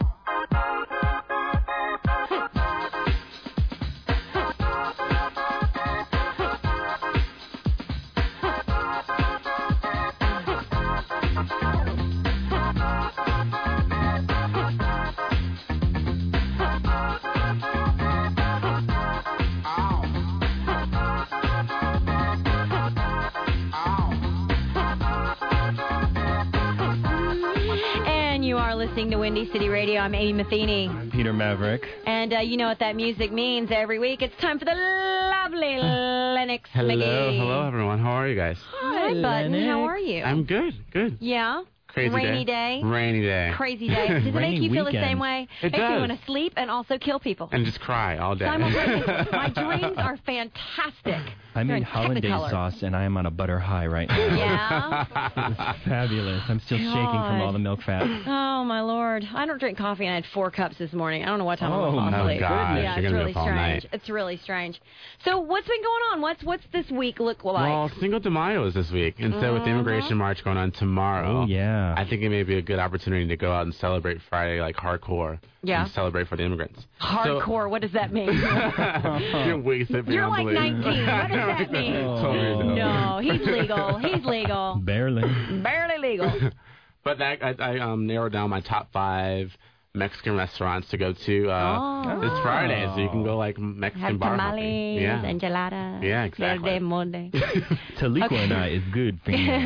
G: Listening to Windy City Radio. I'm Amy Matheny.
F: Peter Maverick.
G: And you know what that music means every week. It's time for the lovely Lennox McGee.
O: Hello, everyone. How are you guys?
G: Hi, Button. How are you?
O: I'm good.
G: Yeah?
O: Crazy
G: Rainy day.
O: Rainy day.
G: Crazy day. Does it make you feel the same way?
O: It
G: makes
O: does.
G: me want to sleep and also kill people.
O: And just cry all day.
G: Simultaneously. My dreams are fantastic.
F: I
G: They're
F: made
G: in
F: hollandaise
G: Technicolor.
F: sauce, and I am on a butter high right now.
G: Yeah?
F: It's fabulous. I'm still shaking from all the milk fat.
G: Oh, my Lord. I don't drink coffee, and I had 4 cups this morning. I don't know what time I'm going to fall
O: my
G: asleep.
O: gosh.
G: Yeah,
O: You're
G: it's
O: gonna
G: really
O: be up all
G: strange.
O: night.
G: It's really strange. So what's been going on? What's this week look like?
O: Well, Cinco de Mayo is this week. And so with the immigration march going on tomorrow, I think it may be a good opportunity to go out and celebrate Friday like hardcore.
G: Yeah.
O: And celebrate for the immigrants.
G: Hardcore, what does that mean?
O: You're wasted.
G: You're like 19. What does that mean? No, he's legal. He's legal.
F: Barely.
G: Barely legal.
O: But that, I narrowed down my top 5 Mexican restaurants to go to this Friday, so you can go like Mexican
G: Have
O: bar
G: tamales,
O: hopping. Yeah.
G: enchiladas.
O: Yeah, exactly.
G: Verde mole.
F: Talico and I is good for you.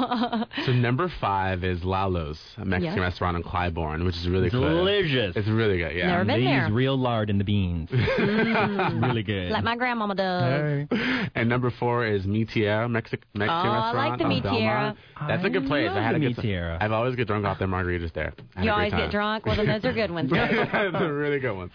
O: So number 5 is Lalo's, a Mexican restaurant in Clybourne, which is really
F: Delicious.
O: It's really good. Yeah.
G: Never been
F: They
G: there.
F: use real lard in the beans. It's really good.
G: Like my grandmama does.
O: And number 4 is Mi Tierra, Mexican
G: I
O: restaurant.
G: like the
O: on
G: Mi Tierra.
O: Belmont. That's a good place.
F: love
O: I had
F: the
O: a
F: Mi
O: good
F: Tierra.
O: I've always get drunk off their margaritas there. I had
G: You
O: a great
G: always
O: time.
G: get drunk? Well, then those are good ones.
O: They're really good ones.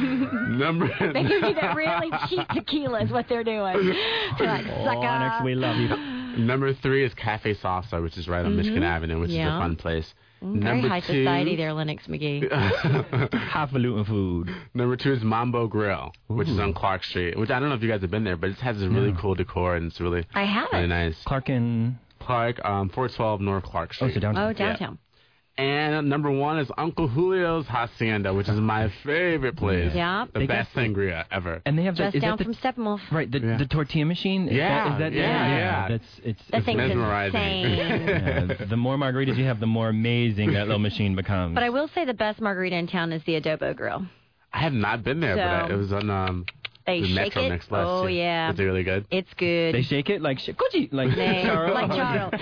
G: They give you that really cheap tequila is what they're doing. They're like, sucker.
F: Onyx, we love you.
O: Number 3 is Cafe Salsa, which is right on Michigan Avenue, which is a fun place.
G: Very
O: Number
G: high
O: 2,
G: society there, Lennox McGee.
F: Highfalutin food.
O: Number 2 is Mambo Grill, which is on Clark Street. Which I don't know if you guys have been there, but it has this really cool decor and it's really
G: I haven't.
O: really nice.
F: Clark and...
O: Clark, 412 North Clark Street.
F: Oh, so downtown.
G: Oh, downtown.
O: And number 1 is Uncle Julio's Hacienda, which is my favorite place.
G: Yeah.
O: The best sangria ever.
F: And they have
G: Just down from Steppenwolf.
F: Right, the tortilla machine. Is
O: Yeah,
F: that
O: yeah.
F: That's it's
G: That thing's
O: mesmerizing.
G: insane.
F: yeah, the more margaritas you have, the more amazing that little machine becomes.
G: But I will say the best margarita in town is the Adobo Grill.
O: I have not been there, but
G: So-
O: it was on
G: They
O: the
G: shake
O: Metro
G: it.
O: next last
G: Oh,
O: year.
G: yeah.
O: Is it really good?
G: It's good.
F: They shake it like Gucci, like
G: They-
F: Charo.
G: like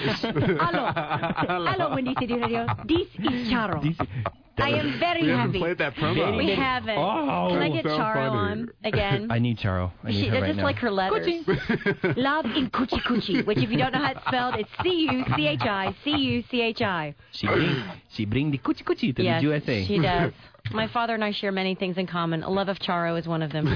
G: Charo. Hello, Windy City Radio. This is Charo. I am very
O: We haven't
G: happy.
O: played that promo.
G: We haven't.
F: Oh,
G: Can I get
O: so
G: Charo
O: funny.
G: on again?
F: I need Charo. I need her
G: That's
F: right
G: just
F: now.
G: like her letters. Love in Coochie Coochie, which if you don't know how it's spelled, it's C-U-C-H-I, C-U-C-H-I.
F: She bring the Gucci to
G: Yes,
F: the USA.
G: she does. My father and I share many things in common. A love of Charo is one of them.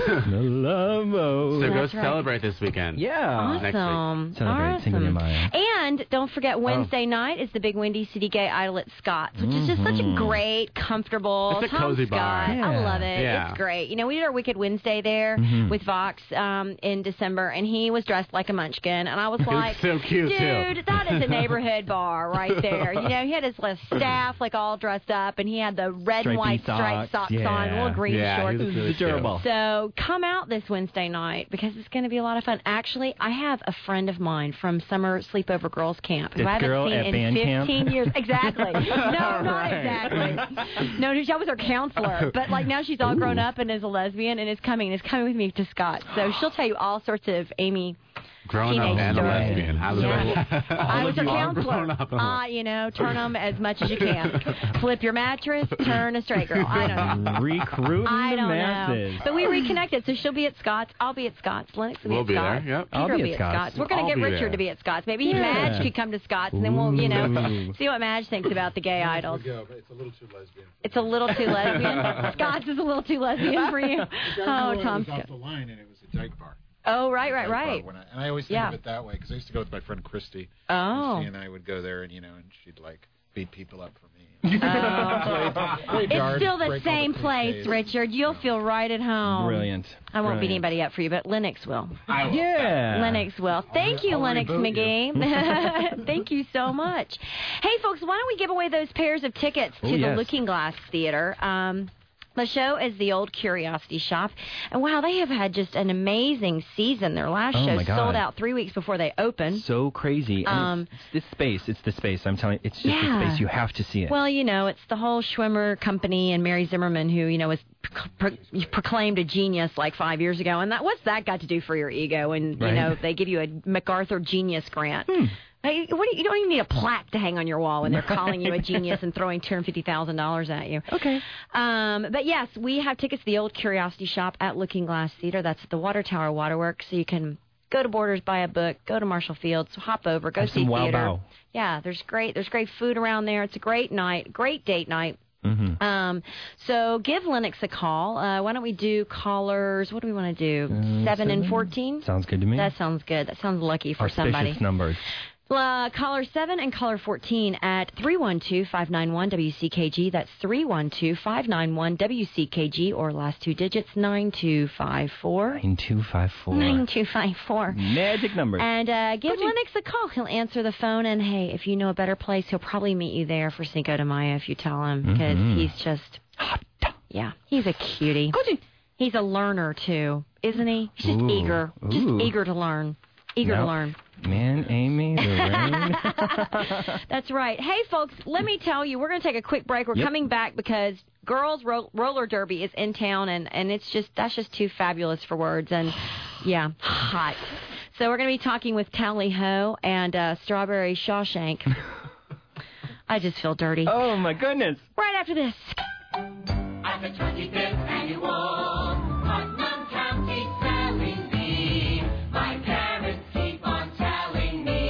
O: So go
G: That's right.
O: celebrate this weekend.
F: Yeah.
O: Next week.
F: Celebrate Cinco de Mayo.
G: And don't forget, Wednesday night is the Big Windy City Gay Idol at Scott's, which is just such a great, comfortable.
O: It's a
G: Tom
O: cozy
G: Scott.
O: bar.
G: I love it.
O: Yeah.
G: It's great. You know, we did our Wicked Wednesday there with Vox in December, and he was dressed like a munchkin, and I was like,
O: so cute,
G: dude,
O: too.
G: that is a neighborhood bar right there. You know, he had his little staff like all dressed up, and he had the red and white striped socks on, little green shorts.
O: He was really adorable.
G: So come out this Wednesday night because it's going to be a lot of fun. Actually, I have a friend of mine from summer sleepover girls camp who
F: This
G: I haven't
F: girl
G: seen
F: at
G: in
F: band
G: 15
F: camp?
G: years. Exactly. No, not exactly. No, she was her counselor. But like now she's all grown up and is a lesbian and is coming with me to Scott. So she'll tell you all sorts of Amy.
O: Grown up and a lesbian. I
G: was her counselor. You know, turn them as much as you can. Flip your mattress, turn a straight girl. I don't know.
F: Recruiting
G: I don't
F: the masses.
G: know. But we reconnected, so she'll be at Scott's. I'll be at Scott's. Lennox will
O: We'll
G: be
O: be
G: at Scott's.
O: there, yep.
G: Peter
F: I'll
G: will
F: be
G: be
F: at
G: at
F: Scott's.
G: Scott's. We're going to
O: I'll
G: get
O: be
G: Richard
O: there.
G: to be at Scott's. Maybe
F: Yeah.
G: Madge could come to Scott's, and then we'll, you know,
F: Ooh.
G: see what Madge thinks about the gay idols.
L: It's a little too lesbian.
G: It's a little too lesbian. Scott's is a little too lesbian for you. Oh, Tom
L: was off
G: Scott.
L: the line, and it was a dyke bar.
G: Oh, right.
L: And I always think of it that way because I used to go with my friend Christy.
G: Oh.
L: And she and I would go there, and and she'd like beat people up for me.
G: Oh.
L: Play darts,
G: It's still the
L: break all
G: same place,
L: cliches.
G: Richard. You'll feel right at home.
F: Brilliant.
G: I won't beat
F: Brilliant.
G: anybody up for you, but Lennox will.
F: Yeah.
G: Lennox will. Thank you,
L: I'll
G: Lennox
L: reboot
G: McGee. Thank you so much. Hey, folks, why don't we give away those pairs of tickets to the
F: yes.
G: Looking Glass Theater? The show is the Old Curiosity Shop. And wow, they have had just an amazing season. Their last
F: Oh,
G: show
F: my God.
G: sold out 3 weeks before they opened.
F: So crazy. And it's the space. I'm telling you, it's just the space. You have to see it.
G: Well, you know, it's the whole Schwimmer company and Mary Zimmerman who, you know, was proclaimed a genius like 5 years ago. And what's that got to do for your ego? And, you
F: Right.
G: know, they give you a MacArthur Genius Grant. Like, you don't even need a plaque to hang on your wall when they're calling you a genius and throwing $250,000 at you.
F: Okay.
G: But yes, we have tickets to the Old Curiosity Shop at Looking Glass Theater. That's at the Water Tower Waterworks. So you can go to Borders, buy a book, go to Marshall Fields, hop over, go
F: Have
G: see
F: some wow
G: theater.
F: bow.
G: Yeah, there's great food around there. It's a great night, great date night.
F: Mm-hmm.
G: So give Lennox a call. Why don't we do callers? What do we want to do? 7 and 14?
F: Sounds good to me.
G: That sounds good. That sounds lucky for
F: Auspicious
G: somebody.
F: numbers.
G: Caller 7 and caller 14 at 312-591-WCKG. That's 312-591-WCKG, or last two digits, 9254.
F: 9254.
G: 9254.
F: Magic numbers.
G: And give Lennox a call. He'll answer the phone, and hey, if you know a better place, he'll probably meet you there for Cinco de Mayo if you tell him, because he's just hot. Yeah, he's a cutie. He's a learner too, isn't he? He's just eager to learn. Eager to learn.
F: Man, Amy, the rain.
G: That's right. Hey, folks, let me tell you, we're going to take a quick break. We're coming back because Girls Roller Derby is in town, and that's just too fabulous for words. And, yeah, hot. So we're going to be talking with Tally Ho and Strawberry Shawshank. I just feel dirty.
F: Oh, my goodness.
G: Right after this.
H: At the 25th annual Putnam County Spelling Bee, my parents keep on telling me,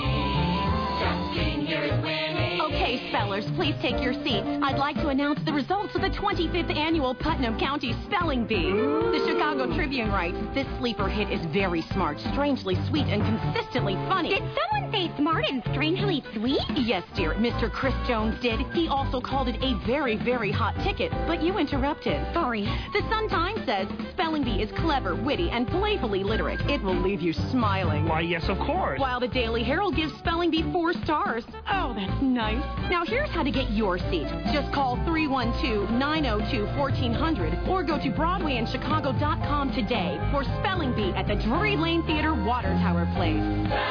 H: Justin here is winning.
I: Okay, spellers, please take your seats. I'd like to announce the results of the 25th annual Putnam County Spelling Bee. The Chicago Tribune writes, this sleeper hit is very smart, strangely sweet, and consistently funny.
J: Did someone say smart and strangely sweet?
I: Yes, dear. Mr. Chris Jones did. He also called it a very, very hot ticket, but you interrupted.
J: Sorry.
I: The Sun-Times says Spelling Bee is clever, witty, and playfully literate. It will leave you smiling.
P: Why, yes, of course.
I: While the Daily Herald gives Spelling Bee 4 stars. Oh, that's nice. Now, here's how to get your seat. Just call 312-902-1400 or go to BroadwayInChicago.com today for Spelling Bee at the Drury Lane Theater Water Tower Place.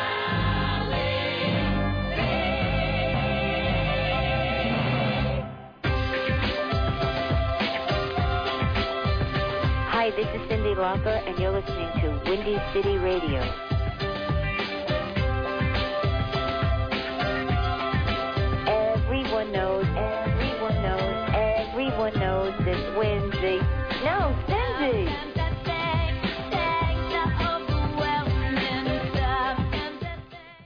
Q: Hi, this is Cindy Lauper, and you're listening to Windy City Radio. Everyone knows it's Wednesday. No, Cindy!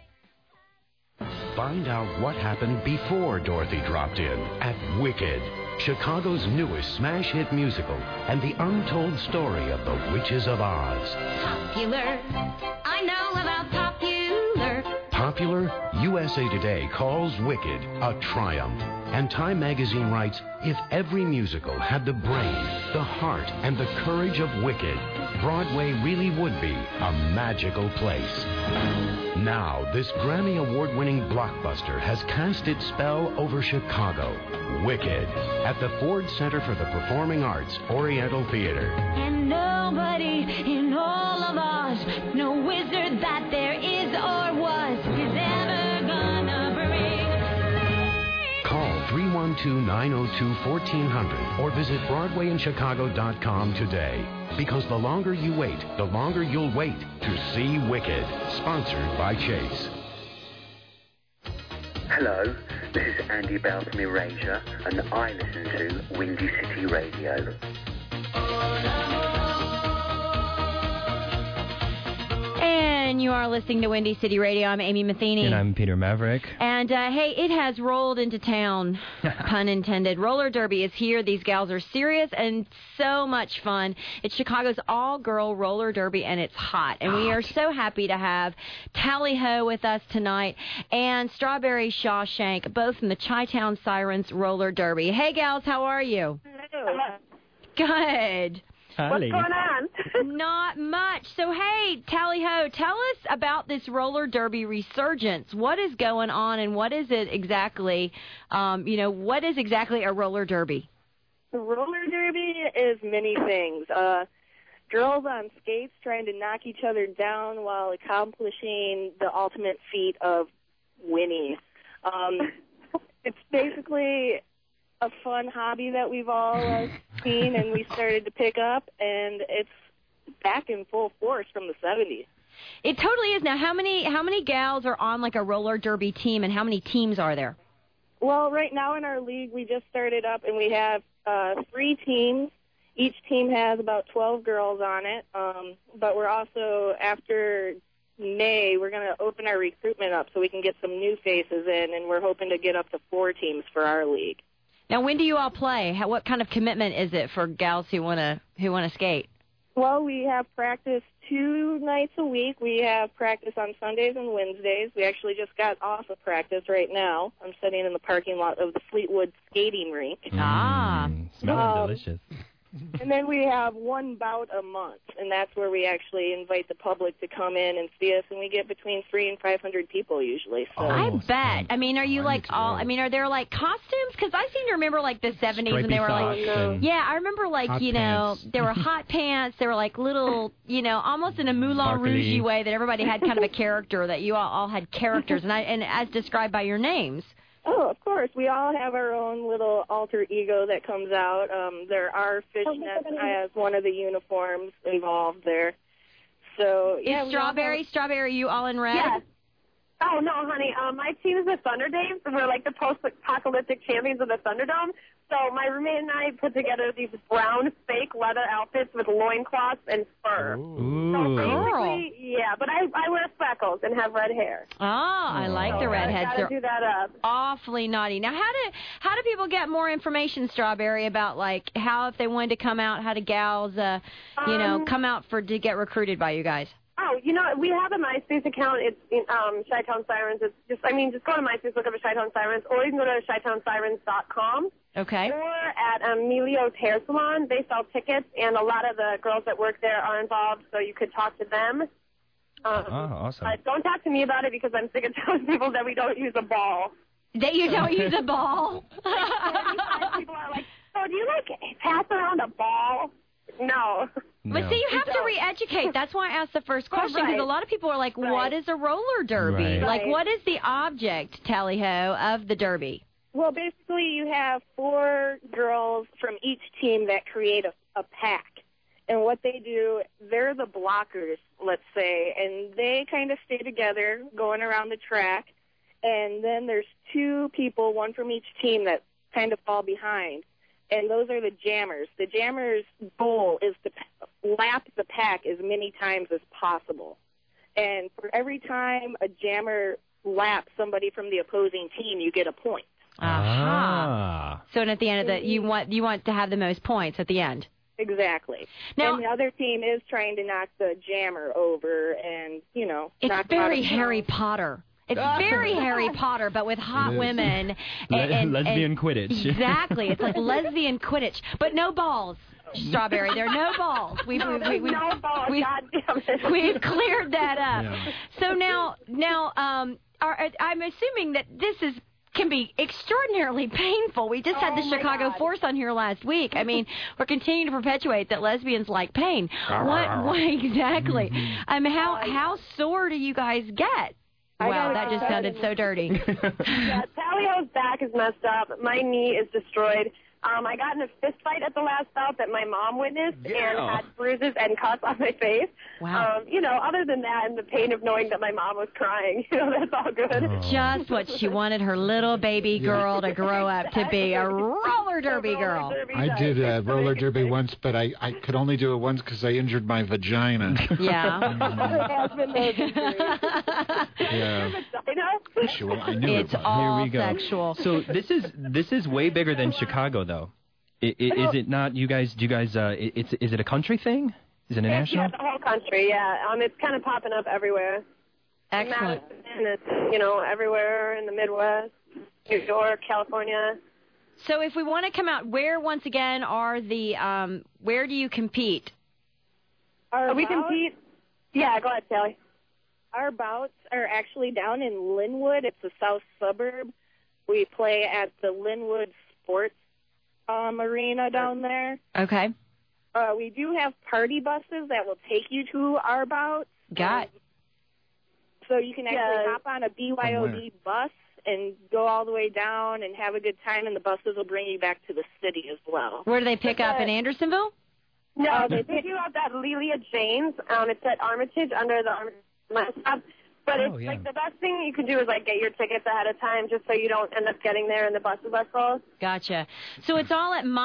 M: Find out what happened before Dorothy dropped in at Wicked. Chicago's newest smash hit musical, and the untold story of the Witches of Oz.
B: Popular. I know about popular.
M: Popular, USA Today calls Wicked a triumph. And Time magazine writes, if every musical had the brain, the heart, and the courage of Wicked, Broadway really would be a magical place. Now, this Grammy Award-winning blockbuster has cast its spell over Chicago. Wicked, at the Ford Center for the Performing Arts, Oriental Theater.
B: And nobody in all of Oz, no wizard that there is or was, is ever gonna bring.
M: Call 312-902-1400 or visit BroadwayInChicago.com today. Because the longer you wait, the longer you'll wait to see Wicked. Sponsored by Chase.
P: Hello, this is Andy Bell from Erasure, and I listen to Windy City Radio.
G: And you are listening to Windy City Radio. I'm Amy Matheny.
F: And I'm Peter Maverick.
G: And, hey, it has rolled into town, pun intended. Roller Derby is here. These gals are serious and so much fun. It's Chicago's all-girl roller derby, and it's hot. And we are so happy to have Tally Ho with us tonight and Strawberry Shawshank, both from the Chi-Town Sirens Roller Derby. Hey, gals, how are you?
R: Hello.
G: Good.
R: What's going on?
G: Not much. So, hey, Tally Ho, tell us about this roller derby resurgence. What is going on, and what is it exactly, what is exactly a roller derby?
R: The roller derby is many things. Girls on skates trying to knock each other down while accomplishing the ultimate feat of winning. It's basically a fun hobby that we've all seen and we started to pick up, and it's back in full force from the 70s.
G: It totally is. Now, how many gals are on like a roller derby team, and how many teams are there?
R: Well, right now in our league, we just started up, and we have 3 teams. Each team has about 12 girls on it, but we're also, after May, we're going to open our recruitment up so we can get some new faces in, and we're hoping to get up to 4 teams for our league.
G: Now, when do you all play? What kind of commitment is it for gals who wanna skate?
R: Well, we have practice 2 nights a week. We have practice on Sundays and Wednesdays. We actually just got off of practice right now. I'm sitting in the parking lot of the Fleetwood skating rink.
F: Smells delicious.
R: And then we have 1 bout a month, and that's where we actually invite the public to come in and see us, and we get between 300 and 500 people usually. So.
G: I bet. I mean, are you like all? I mean, are there like costumes? Because I seem to remember like the 70s when they were like, yeah, I remember like there were hot pants. There were like little, almost in a Moulin Rouge way that everybody had kind of a character, that you all had characters, and as described by your names.
R: Oh, of course. We all have our own little alter ego that comes out. There are fishnets as one of the uniforms involved there. So, yeah.
G: Strawberry, are you all in red?
S: Yes. Oh, no, honey. My team is the Thunderdames, and we're like the post-apocalyptic champions of the Thunderdome. So my roommate and I put together these brown fake leather outfits with loincloths and fur.
F: Ooh.
S: So basically, yeah, but I wear speckles and have red hair.
G: Oh, I like the redheads.
S: They're do that up.
G: Awfully naughty. Now, how do people get more information, Strawberry, about like how, if they wanted to come out, how do gals, come out to get recruited by you guys?
S: Oh, we have a MySpace account. It's Chi-Town Sirens. It's just go to MySpace, look up Chi-Town Sirens, or you can go to ChiTownSirens.com.
G: Okay.
S: Or at Emilio's Hair Salon. They sell tickets, and a lot of the girls that work there are involved, so you could talk to them.
F: Awesome.
S: Don't talk to me about it because I'm sick of telling people that we don't use a ball.
G: That you don't use a ball?
S: People are like, so do you, pass around a ball? No.
G: But see, you have to re-educate. That's why I asked the first question, because a lot of people are like, what is a roller derby?
F: Right.
G: Like, what is the object, Tally Ho, of the derby?
R: Well, basically, you have 4 girls from each team that create a pack. And what they do, they're the blockers, let's say, and they kind of stay together going around the track. And then there's 2 people, 1 from each team, that kind of fall behind. And those are the jammers. The jammers' goal is to lap the pack as many times as possible. And for every time a jammer laps somebody from the opposing team, you get a point.
G: So at the end of the, you want to have the most points at the end.
R: Exactly.
G: Now,
R: and the other team is trying to knock the jammer over and, knock
G: it's
R: him out
G: very
R: of the
G: Harry
R: house.
G: Potter. It's very Harry Potter, but with hot women. And
F: lesbian Quidditch.
G: Exactly. It's like lesbian Quidditch, but no balls. Strawberry, there are no balls. We've cleared that up.
H: Yeah.
G: So now, I'm assuming that this can be extraordinarily painful. We just had the Chicago Force on here last week. I mean, we're continuing to perpetuate that lesbians like pain. What exactly? How sore do you guys get? Wow, that just sounded so dirty.
S: Yeah, Talio's back is messed up. My knee is destroyed. I got in a fist fight at the last bout that my mom witnessed and had bruises and cuts on my face.
G: Wow.
S: Other than that and the pain of knowing that my mom was crying, that's all good.
G: Just what she wanted her little baby girl to grow up to be, a roller derby girl.
L: I did roller derby once, but I could only do it once because I injured my vagina.
G: Yeah.
L: Yeah. Sure, I knew
G: it's
L: it.
G: all
F: Here we go.
G: sexual.
F: So this is way bigger than Chicago, though. Is it not? You guys? Do you guys? Is it a country thing? Is it a national?
S: Yeah, the whole country. Yeah, it's kind of popping up everywhere.
G: Excellent.
S: And it's everywhere in the Midwest, New York, California.
G: So if we want to come out, where once again are the? Where do you compete?
S: We compete. Yeah, go ahead, Sally.
R: Our bouts are actually down in Linwood. It's a south suburb. We play at the Linwood Sports Arena down there.
G: Okay.
R: We do have party buses that will take you to our bouts. So you can actually hop on a BYOD bus and go all the way down and have a good time, and the buses will bring you back to the city as well.
G: Where do they pick up, in Andersonville?
S: No, they pick you up at Lelia Jane's. It's at Armitage under the Armitage stop. But it's like the best thing you can do is get your tickets ahead of time just so you don't end up getting there and the buses are full.
G: Gotcha. So it's all at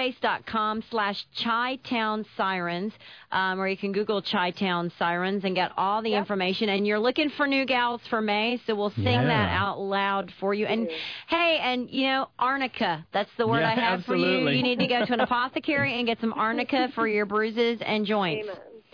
G: myspace.com/Chi-Town Sirens, or you can Google Chi-Town Sirens and get all the information. And you're looking for new gals for May, so we'll sing that out loud for you. And hey, arnica, that's the word I have for you. You need to go to an apothecary and get some arnica for your bruises and joints.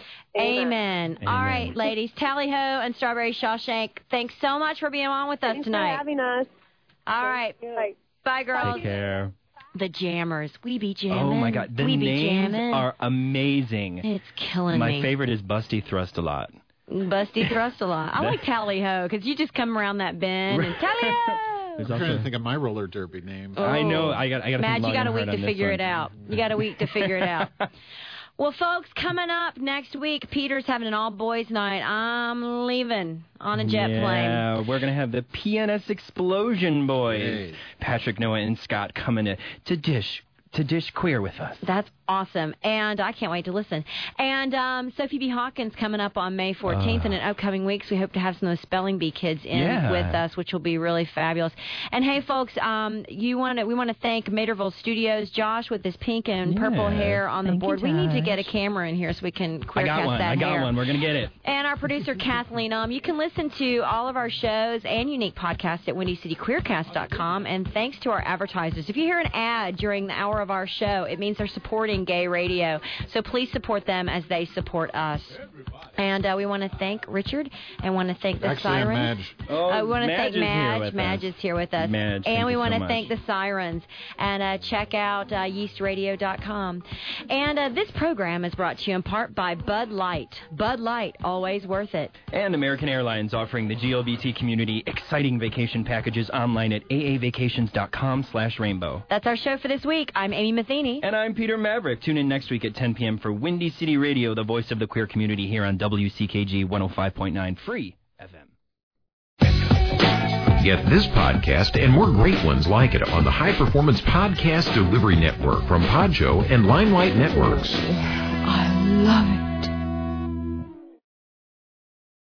G: Amen. All right, ladies. Tally Ho and Strawberry Shawshank, thanks so much for being on with us tonight.
S: Thanks for having us.
G: All right. Bye, girls.
F: Take care.
G: The Jammers. We be jamming.
F: Oh, my God. The names are amazing.
G: It's killing me.
F: My favorite is Busty Thrust-A-Lot.
G: Busty Thrust-A-Lot. I like Tally Ho because you just come around that bend and Tally Ho.
L: I'm trying to think of my roller derby name.
F: Oh. I know. I got.
G: Matt, you got a week to figure it out. You got a week to figure it out. Well, folks, coming up next week, Peter's having an all-boys night. I'm leaving on a jet plane.
F: Yeah, we're going to have the PNS Explosion Boys. Patrick, Noah, and Scott coming to dish queer with us.
G: That's awesome, and I can't wait to listen. And Sophie B. Hawkins coming up on May 14th, and in upcoming weeks, we hope to have some of those Spelling Bee kids in with us, which will be really fabulous. And hey, folks, we want to thank Materville Studios, Josh with his pink and purple hair on the board. We need to get a camera in here so we can queercast that hair.
F: I got one. We're going to get it.
G: And our producer, Kathleen. You can listen to all of our shows and unique podcasts at WindyCityQueercast.com. And thanks to our advertisers. If you hear an ad during the hour of our show, it means they're supporting gay radio. So please support them as they support us. And we want to thank Richard and want to thank the Sirens. We want to thank Madge. Madge is here with us.
F: Madge,
G: and we want to
F: so
G: thank the Sirens. And check out yeastradio.com. And this program is brought to you in part by Bud Light. Bud Light, always worth it.
F: And American Airlines offering the GLBT community exciting vacation packages online at aavacations.com/rainbow.
G: That's our show for this week. I'm Amy Matheny.
F: And I'm Peter Maverick. Tune in next week at 10 p.m. for Windy City Radio, the voice of the queer community here on WCKG 105.9 Free FM.
T: Get this podcast and more great ones like it on the High Performance Podcast Delivery Network from Podjo and Limelight Networks.
G: I love it.